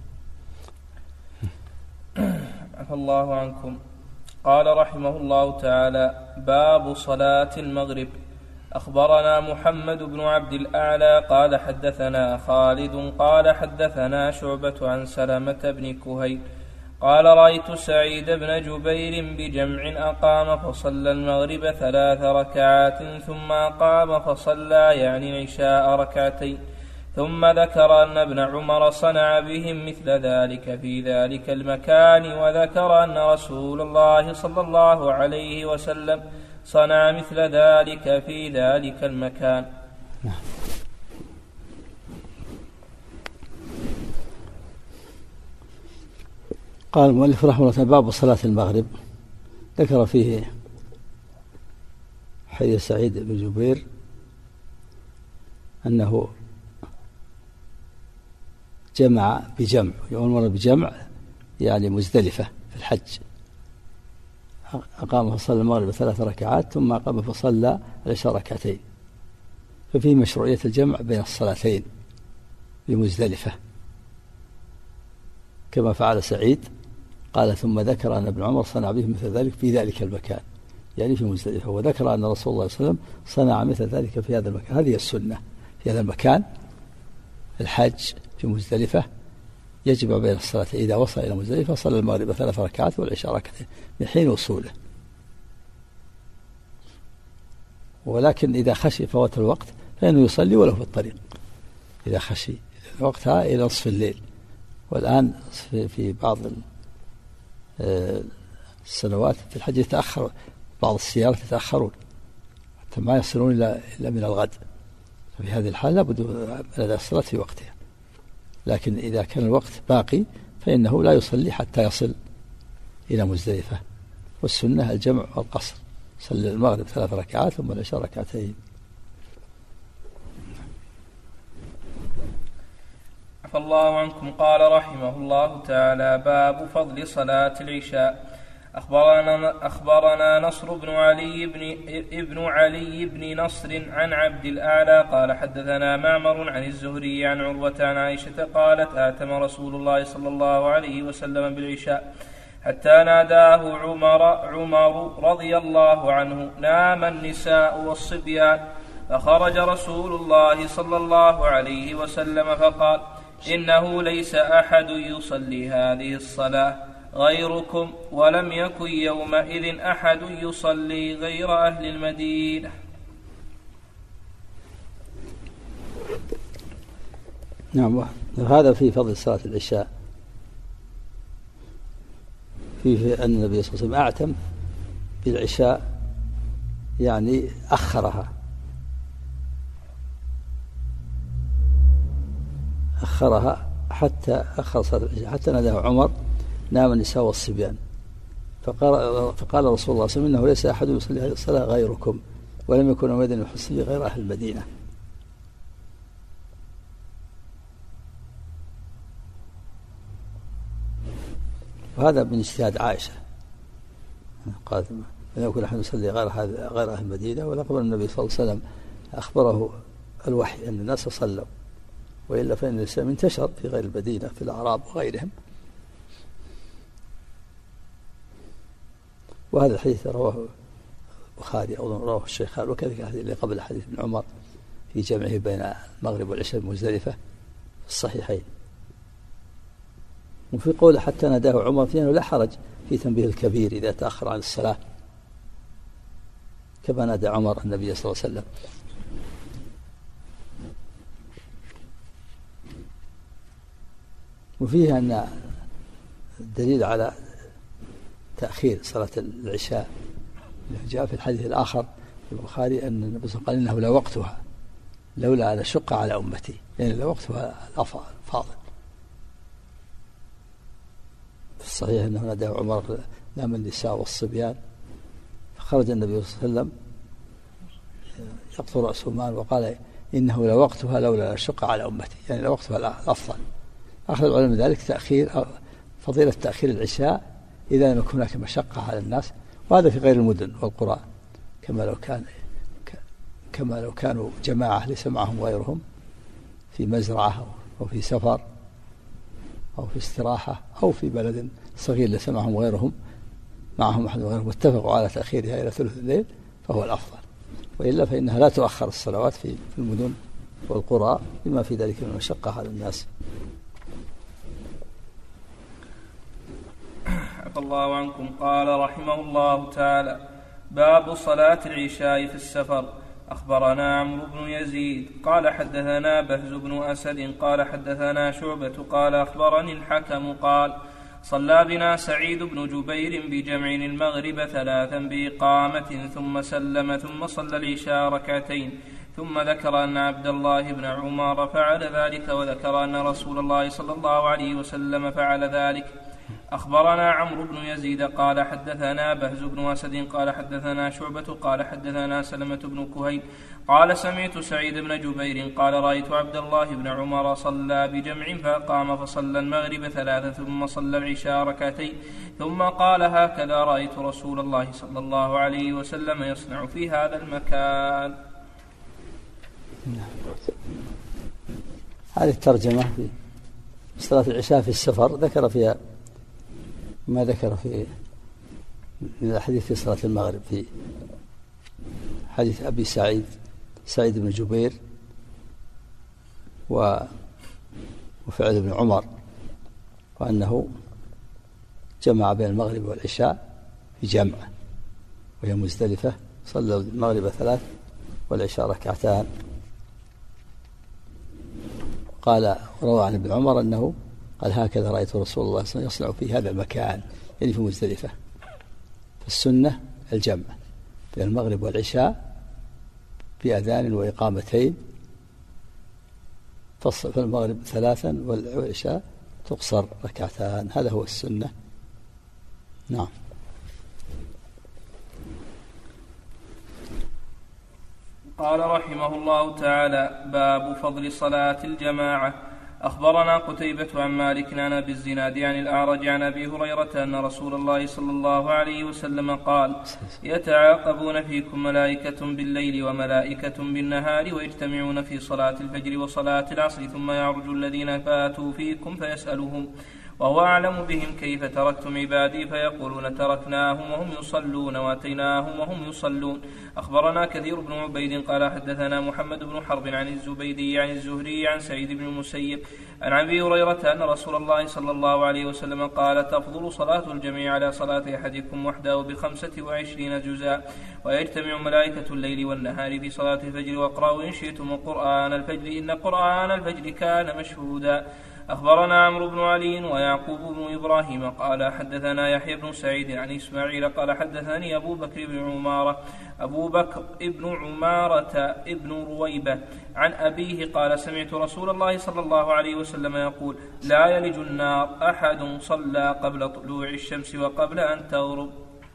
عفى الله عنكم. قال رحمه الله تعالى: باب صلاة المغرب. أخبرنا محمد بن عبد الأعلى قال حدثنا خالد قال حدثنا شعبة عن سلمة بن كهيل قال: رأيت سعيد بن جبير بجمع أقام فصلى المغرب 3 ركعات ثم أقام فصلى يعني العشاء ركعتين، ثم ذكر أن ابن عمر صنع بهم مثل ذلك في ذلك المكان، وذكر أن رسول الله صلى الله عليه وسلم صنع مثل ذلك في ذلك المكان. قال المؤلف رحمه الله باب صلاة المغرب. ذكر فيه حديث سعيد بن جبير أنه جمع بجمع، يوم مرة بجمع يعني مزدلفة في الحج، أقام فصلى المغرب 3 ركعات ثم أقام فصلى العشاء ركعتين، ففيه مشروعية الجمع بين الصلاتين بمزدلفة كما فعل سعيد. قال: ثم ذكر أن ابن عمر صنع به مثل ذلك في ذلك المكان، يعني في مزدلفة، وذكر أن رسول الله صلى الله عليه وسلم صنع مثل ذلك في هذا المكان. هذه السنة في هذا المكان الحج في مزدلفة، يجمع بين الصلاتين. إذا وصل إلى مزدلفة صلى المغرب 3 ركعات والعشاء ركعتين من حين وصوله. ولكن إذا خشي فوات الوقت فإنه يصلي ولو في الطريق، إذا خشي وقتها إلى نصف الليل. والآن في بعض السنوات في الحج يتأخر، بعض السيارات يتأخرون حتى ما يصلون إلا من الغد، ففي هذه الحالة لابد من أداء الصلاة في وقتها. لكن إذا كان الوقت باقي فإنه لا يصلي حتى يصل إلى مزدلفة. والسنة الجمع والقصر، صلى المغرب 3 ركعات ثم العشاء ركعتين. عفى الله عنكم. قال رحمه الله تعالى: باب فضل صلاة العشاء. أخبرنا نصر بن علي بن نصر عن عبد الأعلى قال حدثنا معمر عن الزهري عن عروة عن عائشة قالت: آتم رسول الله صلى الله عليه وسلم بالعشاء حتى ناداه عمر رضي الله عنه: نام النساء والصبيان. فخرج رسول الله صلى الله عليه وسلم فقال: إنه ليس أحد يصلي هذه الصلاة غيركم، ولم يكن يومئذ أحد يصلي غير أهل المدينة. نعم. هذا في فضل صلاة العشاء، فيه أن النبي صلى الله عليه وسلم أعتم بالعشاء، يعني أخرها حتى أخر صلاة العشاء حتى ناداه عمر: نام النساء والصبيان. فقال رسول الله صلى الله عليه وسلم: إنه ليس أحد يصلي هذه الصلاة غيركم، ولم يكن يومئذ يصلي غير أهل المدينة. وهذا من اجتهاد عائشة، قالت: لم يكن أحد يصلي غير أهل المدينة، ولا قبل النبي صلى الله عليه وسلم أخبره الوحي أن الناس صلوا، وإلا فإن الإسلام انتشر في غير المدينة في الأعراب وغيرهم. وهذا الحديث رواه البخاري أو رواه الشيخان، وكذلك الحديث اللي قبل حديث ابن عمر في جمعه بين المغرب والعشاء بمزدلفة في الصحيحين. وفي قوله حتى ناداه عمر فيه لا حرج في تنبيه الكبير إذا تأخر عن الصلاة، كما نادى عمر النبي صلى الله عليه وسلم. وفيه أن الدليل على تأخير صلاة العشاء جاء في الحديث الآخر في البخاري أن النبي صلى الله عليه وسلم قال إنه لوقتها لولا أن أشق على أمتي، يعني لوقتها الفاضل. في الصحيح أنه نادى عمر نام النساء والصبيان، فخرج النبي صلى الله عليه وسلم يقطر رأسه ماء وقال إنه لوقتها لولا أن أشق على أمتي، يعني لوقتها الأفضل. أخذ العلماء من ذلك فضيلة تأخير العشاء إذا لم يكن هناك مشقة على الناس، وهذا في غير المدن والقرى، كما لو كانوا جماعة ليس معهم غيرهم في مزرعة أو في سفر أو في استراحة أو في بلد صغير ليس معهم غيرهم، معهم أحد غيرهم، واتفقوا على تأخيرها إلى ثلث الليل فهو الأفضل. وإلا فإنها لا تؤخر الصلوات في المدن والقرى بما في ذلك من مشقة على الناس. عفى الله عنكم. قال رحمه الله تعالى: باب صلاة العشاء في السفر. أخبرنا عمرو بن يزيد قال حدثنا بهز بن أسد قال حدثنا شعبة قال أخبرني الحكم قال: صلى بنا سعيد بن جبير بجمع المغرب 3 بإقامة ثم سلم ثم صلى العشاء ركعتين، ثم ذكر أن عبد الله بن عمر فعل ذلك، وذكر أن رسول الله صلى الله عليه وسلم فعل ذلك. أخبرنا عمرو بن يزيد قال حدثنا بهز بن أسد قال حدثنا شعبة قال حدثنا سلمة بن كهيل قال سمعت سعيد بن جبير قال رأيت عبد الله بن عمر صلى بجمع فقام فصلى المغرب 3 ثم صلى العشاء ركعتين، ثم قال: هكذا رأيت رسول الله صلى الله عليه وسلم يصنع في هذا المكان. هذه الترجمة في صلاة العشاء في السفر ذكر فيها ما ذكر في من الحديث في صلاة المغرب في حديث أبي سعيد بن جبير وفعل ابن عمر، وأنه جمع بين المغرب والعشاء في جمع وهي مزدلفة، صلى المغرب 3 والعشاء 2. قال روى عن ابن عمر أنه قال: هكذا رأيت رسول الله صلى الله عليه وسلم يصنع في هذا المكان، يعني في مزدلفة. فالسنة الجمع بين المغرب والعشاء بأذان وإقامتين، فالمغرب 3 والعشاء تقصر 2، هذا هو السنة. نعم. قال رحمه الله تعالى: باب فضل صلاة الجماعة. أخبرنا قتيبة عن مالك عن أبي الزناد عن الأعرج عن أبي هريرة أن رسول الله صلى الله عليه وسلم قال: يتعاقبون فيكم ملائكة بالليل وملائكة بالنهار، ويجتمعون في صلاة الفجر وصلاة العصر، ثم يعرج الذين فاتوا فيكم فيسألهم وهو أعلم بهم: كيف تركتم عبادي؟ فيقولون: تركناهم وهم يصلون وأتيناهم وهم يصلون. أخبرنا كثير بن عبيد قال حدثنا محمد بن حرب عن الزبيدي عن الزهري عن سعيد بن المسيب عن أبي هريرة أن رسول الله صلى الله عليه وسلم قال: تفضل صلاة الجميع على صلاة أحدكم وحده ب25 جزءا، ويجتمع ملائكة الليل والنهار في صلاة الفجر، واقرأوا إن شئتم قرآن الفجر إن قرآن الفجر كان مشهودا. أخبرنا عمرو بن علي ويعقوب بن إبراهيم قال حدثنا يحيى بن سعيد عن إسماعيل قال حدثني أبو بكر بن عمارة ابن رويبة عن أبيه قال: سمعت رسول الله صلى الله عليه وسلم يقول: لا يلج النار أحد صلى قبل طلوع الشمس وقبل أن تغرب.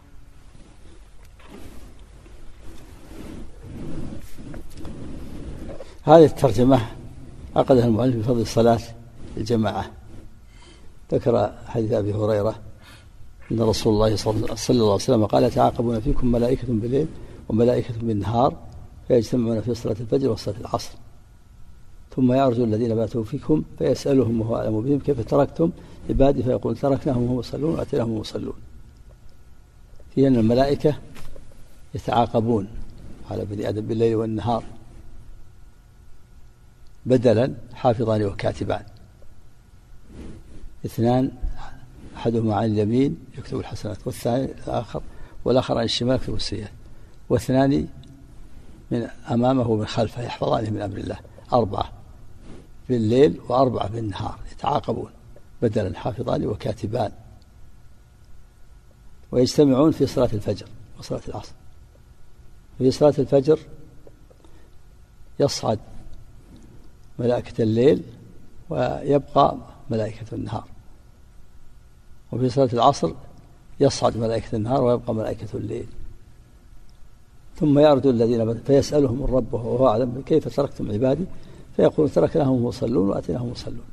هذه الترجمة عقدها المؤلف بفضل صلاة الجماعة. ذكر حديث أبي هريرة إن رسول الله صلى الله عليه وسلم قال يتعاقبون فيكم ملائكة بالليل وملائكة بالنهار فيجتمعون في صلاة الفجر وصلاة العصر ثم يعرج الذين باتوا فيكم فيسألهم وهو أعلم بهم كيف تركتم عبادي فيقول تركناهم وهم يصلون وأتيناهم وهم يصلون. في أن الملائكة يتعاقبون على بني آدم بالليل والنهار بدلا حافظان وكاتبان، اثنان أحدهما عن اليمين يكتب الحسنات والآخر عن الشمال يكتب السيئات، واثنان من أمامه ومن خلفه يحفظانه من أمر الله، 4 بالليل و4 بالنهار يتعاقبون بدلا حافظان وكاتبان، ويجتمعون في صلاة الفجر وصلاة العصر. في صلاة الفجر يصعد ملائكة الليل ويبقى ملائكة النهار، وفي صلاة العصر يصعد ملائكة النهار ويبقى ملائكة الليل. ثم يعرج الذين فيسألهم الرب وهو أعلم كيف تركتم عبادي فيقول تركناهم يصلون وأتيناهم يصلون.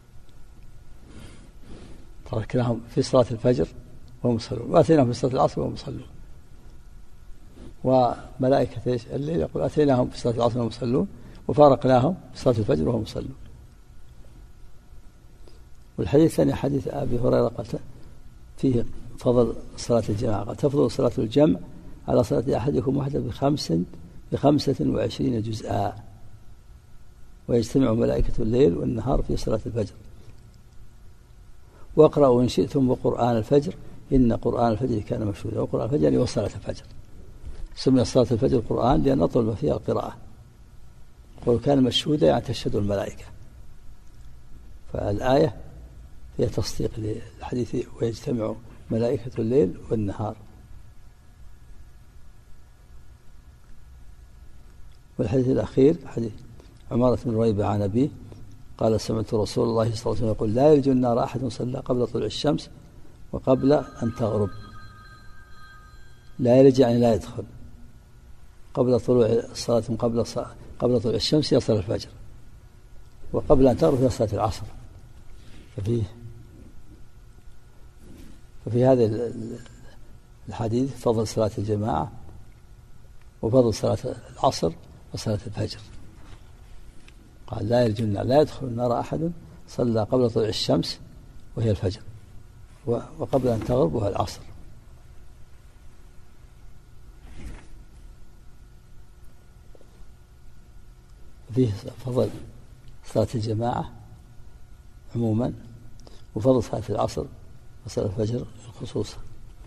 تركناهم في صلاة الفجر وهم يصلون وأتيناهم في صلاة العصر وهم يصلون. وملائكة الليل يقول أتيناهم في صلاة العصر وهم يصلون وفارقناهم في صلاة الفجر وهم يصلون. والحديث الثاني حديث أبي هريرة قال فيه فضل صلاة الجماعة، قال تفضل صلاة الجمع على صلاة أحدكم وحده ب25 جزءا، ويجتمع ملائكة الليل والنهار في صلاة الفجر. واقرأوا إن شئتم بقرآن الفجر إن قرآن الفجر كان مشهودا. وقرآن الفجر يعني وصلاة الفجر، سمي صلاة الفجر القرآن لأن طلب فيها القراءة، وكان مشهودا يعني تشهد الملائكة، فالآية هي تصديق للحديث ويجتمع ملائكة الليل والنهار. والحديث الأخير حديث عمارة بن ربيعة عن أبيه قال سمعت رسول الله صلى الله عليه وسلم يقول لا يلج النار أحد صلى قبل طلوع الشمس وقبل أن تغرب. لا يلج يعني لا يدخل، قبل طلوع الصلاة قبل طلوع الشمس يصل الفجر، وقبل أن تغرب صلاة العصر. ففي هذا الحديث فضل صلاة الجماعة وفضل صلاة العصر وصلاة الفجر. قال لا يلج النار لا يدخل النار أحد صلى قبل طلوع الشمس وهي الفجر وقبل أن تغرب وهي العصر. فيه فضل صلاة الجماعة عموما وفضل صلاة العصر وصلاة الفجر خصوصا.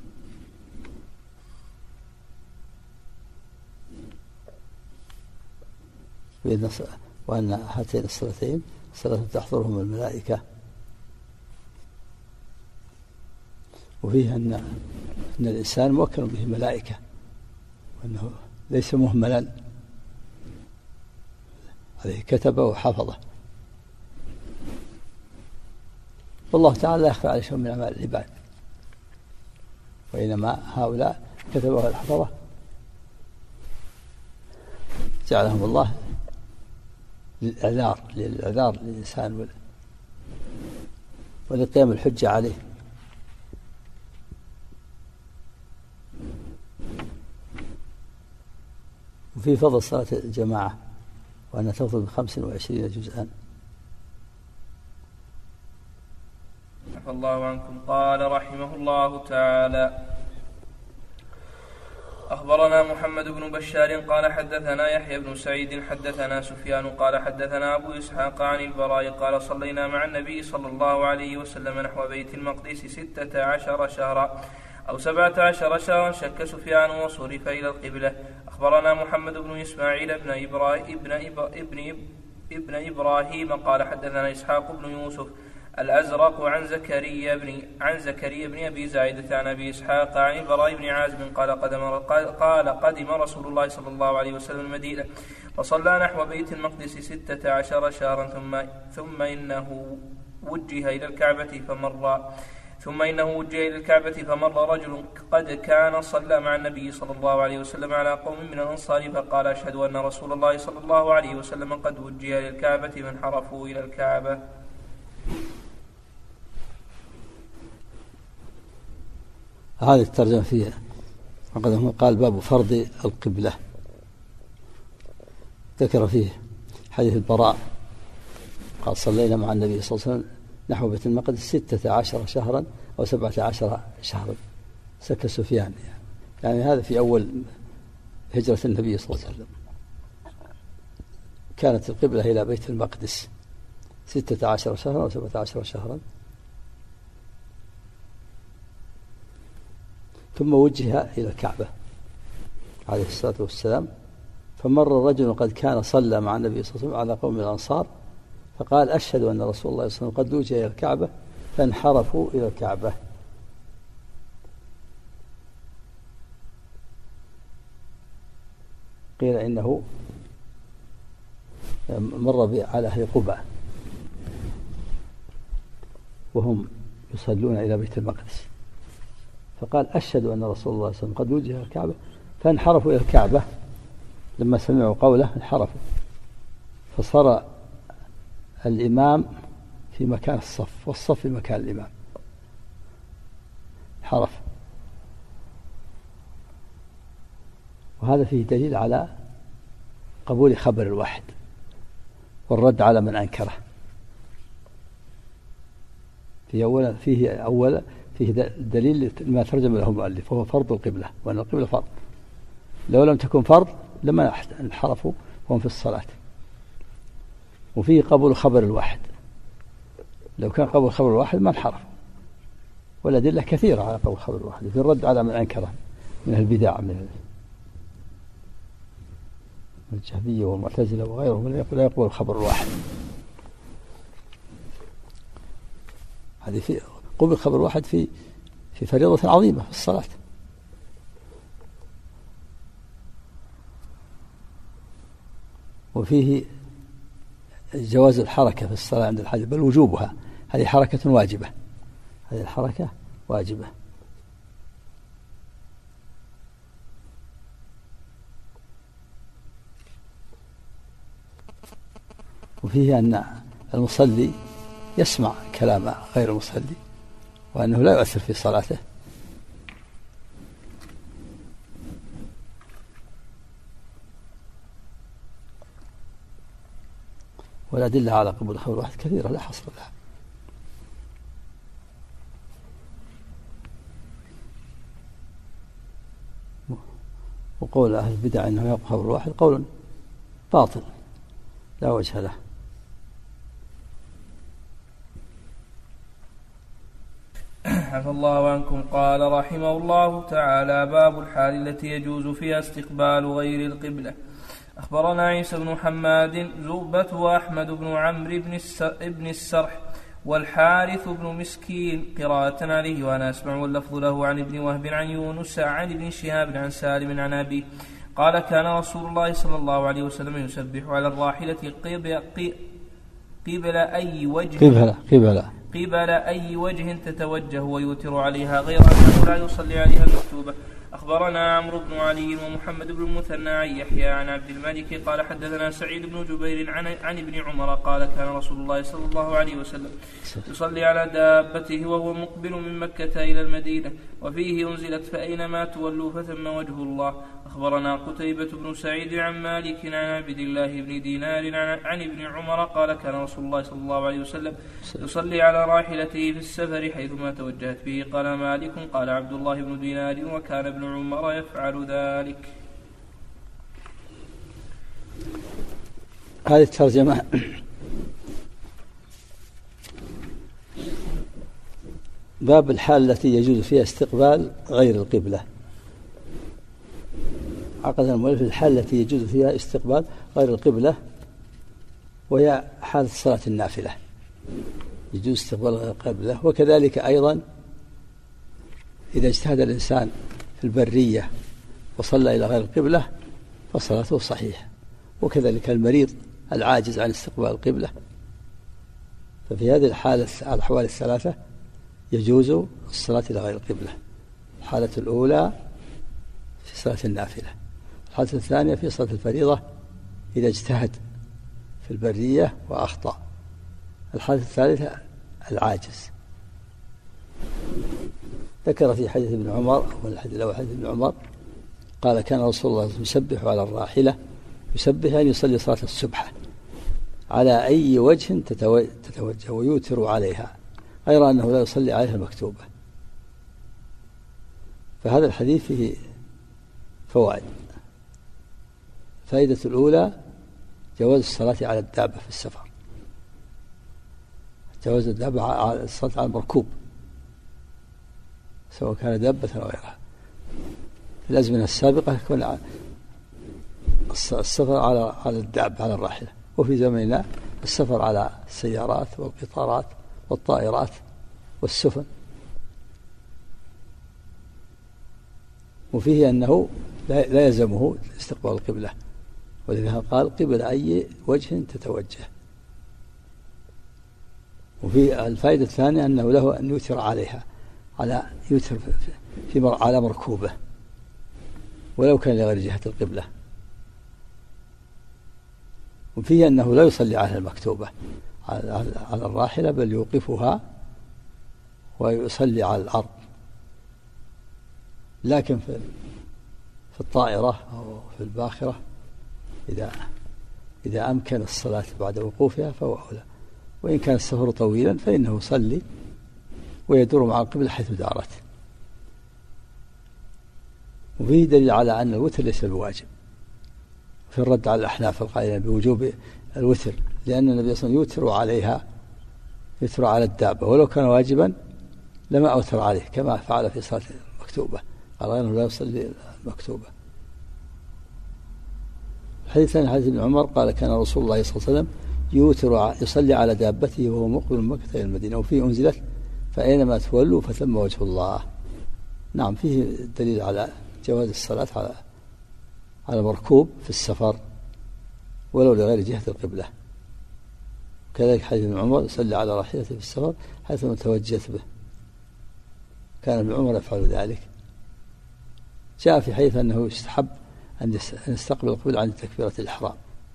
وأن هاتين الصلاتين صلاة تحضرهم الملائكة. وفيه أن الإنسان موكل به ملائكة وأنه ليس مهملا، عليه كتبه وحفظه، والله تعالى لا يخفى عليه شيء من أعمال العباد، وإنما هؤلاء كتبه وحفظه جعلهم الله للإعذار للإنسان ولقيام الحجة عليه. وفي فضل صلاة الجماعة وأنها تفضل ب25 جزءا. عفى الله عنكم. قال رحمه الله تعالى أخبرنا محمد بن بشار قال حدثنا يحيى بن سعيد حدثنا سفيان قال حدثنا أبو إسحاق عن البراء قال صلينا مع النبي صلى الله عليه وسلم نحو بيت المقدس 16 شهرا أو 17 شهرا شك سفيان وصرف إلى القبلة. أخبرنا محمد بن إسماعيل ابن إبراهيم قال حدثنا إسحاق بن يوسف الأزرق عن زكريا بن أبي زايدة عن أبي إسحاق عن البراء بن عازب قال قدم رسول الله صلى الله عليه وسلم المدينة وصلى نحو بيت المقدس 16 شهرا ثم إنه وجه إلى الكعبة فمر رجل قد كان صلى مع النبي صلى الله عليه وسلم على قوم من الأنصار فقال أشهد أن رسول الله صلى الله عليه وسلم قد وجه إلى الكعبة فانحرفوا إلى الكعبة. هذه الترجمة فيها قال باب فرض القبلة، ذكر فيه حديث البراء قال صلينا مع النبي صلى الله عليه وسلم نحو بيت المقدس 16 شهرا أو 17 شهرا، سك سفيان، يعني هذا في أول هجرة النبي صلى الله عليه وسلم كانت القبلة إلى بيت المقدس 16 شهرا أو 17 شهرا، ثم وجه إلى الكعبة عليه الصلاة والسلام. فمر رجل قد كان صلى مع النبي صلى الله عليه وسلم على قوم الأنصار فقال أشهد أن رسول الله صلى الله عليه وسلم قد وجه إلى الكعبة، فانحرفوا إلى الكعبة. قيل إنه مر على أهل قباء وهم يصلون إلى بيت المقدس فقال أشهد أن رسول الله صلى الله عليه وسلم قد وجه إلى الكعبة، فانحرفوا إلى الكعبة. لما سمعوا قوله انحرفوا، فصار الإمام في مكان الصف والصف في مكان الإمام، انحرف. وهذا فيه دليل على قبول خبر الواحد والرد على من أنكره. فيه دليل ما ترجم له المؤلف وهو فرض القبلة، وأن القبلة فرض، لو لم تكن فرض لما انحرفوا وهم في الصلاة. وفيه قبول خبر الواحد، لو كان قبول خبر الواحد ما انحرفوا. والأدلة كثيرة على قبول خبر الواحد في الرد على من أنكره من البدع من الجهمية والمعتزلة وغيرهم لا يقبل خبر الواحد. هذه في قبل خبر واحد في فريضة عظيمة في الصلاة. وفيه جواز الحركة في الصلاة عند الحاجة، بل وجوبها، هذه حركة واجبة، هذه الحركة واجبة. وفيه أن المصلي يسمع كلام غير المصلي وأنه لا يؤثر في صلاته. والأدلة على قبول خبر واحد كثيرة لا حصر لها. وقول أهل البدع أنه يقبل خبر واحد قول باطل لا وجه له. عفى الله عنكم. قال رحمه الله تعالى: باب الحال التي يجوز فيها استقبال غير القبلة. أخبرنا عيسى بن حماد زوبة وأحمد بن عمرو بن السرح والحارث بن مسكين قراءة عليه وأنا أسمع واللفظ له عن ابن وهب عن يونس عن ابن شهاب عن سالم عن أبيه قال: كان رسول الله صلى الله عليه وسلم يسبح على الراحلة قبل أي وجه تتوجه ويوتر عليها غير أنه لا يصلي عليها المكتوبة. أخبرنا عمرو بن علي ومحمد بن المثنى عن يحيى عن عبد الملك قال: حدثنا سعيد بن جبير عن ابن عمر قال: كان رسول الله صلى الله عليه وسلم يصلي على دابته وهو مقبل من مكة إلى المدينة، وفيه أنزلت: فأينما تولوا فثم وجه الله. أخبرنا قتيبة بن سعيد عن مالك عن عبد الله بن دينار عن ابن عمر قال: كان رسول الله صلى الله عليه وسلم يصلي على راحلته في السفر حيثما توجهت به. قال مالك: قال عبد الله بن دينار: وكان ابن عمر يفعل ذلك. هذه الترجمة باب الحال التي يجوز فيها استقبال غير القبلة. عقد المؤلف الحال التي يجوز فيها استقبال غير القبلة، وهي حالة صلاة النافلة يجوز استقبال غير القبلة. وكذلك أيضا إذا اجتهد الإنسان في البرية وصلى إلى غير القبلة فصلاته صحيحة. وكذلك المريض العاجز عن استقبال القبلة، ففي هذه الأحوال الثلاثة يجوز الصلاة إلى غير القبلة. الحالة الأولى في صلاة النافلة، الحالة الثانية في صلاة الفريضة إذا اجتهد في البرية وأخطأ، الحالة الثالثة العاجز. ذكر في حديث ابن عمر، أول حديث ابن عمر قال كان رسول الله يسبح على الراحلة، يسبح أن يصلي صلاة السبحة على أي وجه تتوجه ويوتر عليها، غير أنه لا يصلي عليها المكتوبة. فهذا الحديث فيه فوائد. الفائدة الأولى جواز الصلاة على الدابة في السفر، جواز الدابة على الصلاة على المركوب سواء كان دابة أو غيرها. في الأزمنة السابقة يكون السفر على الدابة على الراحلة، وفي زمننا السفر على السيارات والقطارات والطائرات والسفن. وفيه أنه لا يلزمه استقبال القبلة، ولذلك قال قبل أي وجه تتوجه. وفي الفائدة الثانية أنه له أن يوتر عليها، يوتر على مركوبة ولو كان لغير جهة القبلة. وفيه أنه لا يصلي على المكتوبة على الراحلة، بل يوقفها ويصلي على الأرض. لكن في الطائرة أو في الباخرة إذا أمكن الصلاة بعد وقوفها فهو أولى، وإن كان السفر طويلا فإنه يصلي ويدور مع القبلة حيث دارت. وفيه دليل على أن الوتر ليس بواجب، في الرد على الأحناف القائلين بوجوب الوتر، لأن النبي صلى الله عليه وسلم يوتر عليها، يوتر على الدابة، ولو كان واجبا لما أوتر عليه كما فعل في صلاة المكتوبة، قال أنه لا يصلي المكتوبة. الحديث الثاني حديث ابن عمر قال كان رسول الله صلى الله عليه وسلم يصلي على دابته وهو مقبل من مكة إلى المدينة، وفيه أنزلت فأينما تولوا فثم وجه الله. نعم، فيه دليل على جواز الصلاة على مركوب في السفر ولو لغير جهة القبلة. كذلك حديث ابن عمر يصلي على راحلته في السفر حيثما توجهت به، كان ابن عمر يفعل ذلك. جاء في حديث أنه يستحب أن يستقبل القبلة عند تكبيرة الإحرام،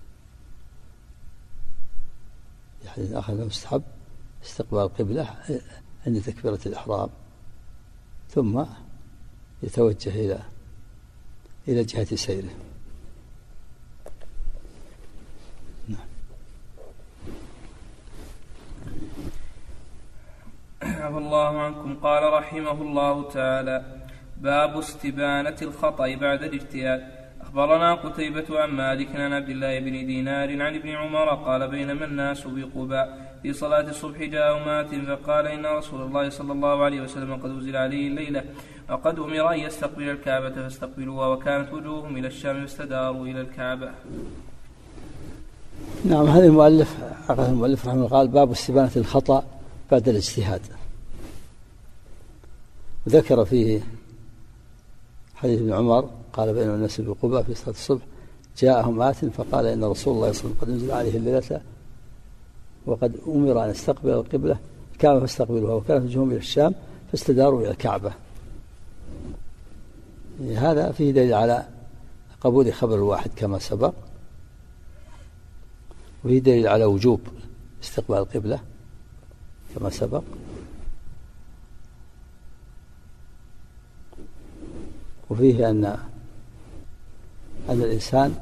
في حديث آخر أنه يستحب استقبال القبلة عند تكبيرة الإحرام ثم يتوجه إلى جهة سيره. عفى الله عنكم. قال رحمه الله تعالى: باب استبانة الخطأ بعد الاجتهاد. أخبرنا قتيبة عن مالك عن عبد الله بن دينار عن ابن عمر قال: بينما الناس بقباء في صلاة الصبح جاء مات فقال: إن رسول الله صلى الله عليه وسلم قد أنزل عليه الليلة وقد أمر أن يستقبل الكعبة فاستقبلوها، وكانت وجوههم إلى الشام فاستداروا إلى الكعبة. نعم، هذا المؤلف رحمه الله قال: باب استبانة الخطأ بعد الاجتهاد. وذكر فيه حديث ابن عمر قال: بينما الناس بقباء في صلاة الصبح جاءهم آت فقال: إن رسول الله صلى الله عليه وسلم قد أنزل عليه الليلة وقد أمر أن يستقبل القبلة الكعبة فاستقبلوها، وكانت وجوههم إلى الشام فاستداروا إلى الكعبة. هذا فيه دليل على قبول خبر الواحد كما سبق، وفيه دليل على وجوب استقبال القبلة كما سبق، وفيه أن الإنسان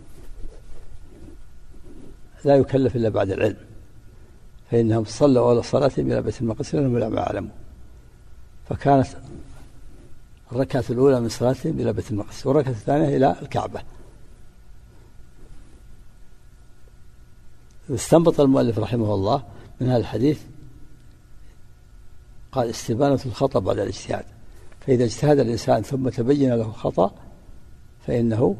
لا يكلف إلا بعد العلم، فإنهم صلوا أول صلاتهم إلى بيت المقدس لأنهم لم يعلموا، فكانت الركعة الأولى من صلاتهم إلى بيت المقدس والركعة الثانية إلى الكعبة. استنبط المؤلف رحمه الله من هذا الحديث قال: استبانة الخطأ بعد الاجتهاد، فإذا اجتهد الإنسان ثم تبين له خطأ فإنه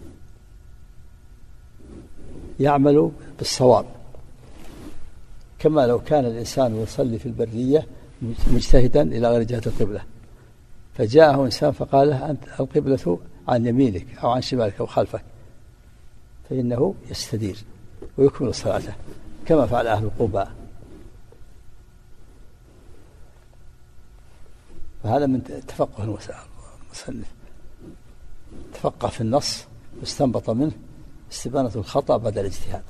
يعمل بالصواب، كما لو كان الإنسان يصلي في البرية مجتهدا إلى غير جهة القبلة، فجاءه إنسان فقال له: أنت القبلة عن يمينك أو عن شمالك أو خلفك، فإنه يستدير ويكمل صلاته كما فعل أهل قباء. فهذا من تفقه المصنف، تفقه في النص واستنبط منه استبانة الخطأ بعد الاجتهاد.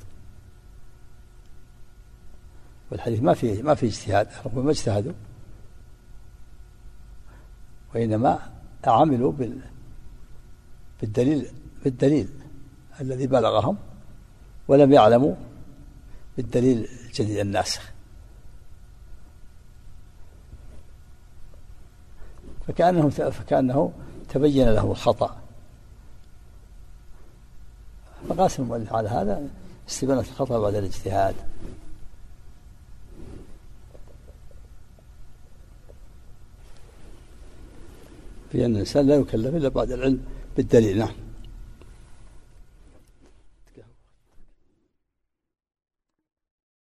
والحديث ما في اجتهاد، ربما اجتهدوا وإنما عملوا بالدليل الذي بلغهم، ولم يعلموا بالدليل الجديد الناسخ، فكأنه تبين له الخطأ، فقاس المؤلف على هذا استبانة الخطأ بعد الاجتهاد. في أن الإنسان لا يكلف إلا بعد العلم بالدليل. نعم.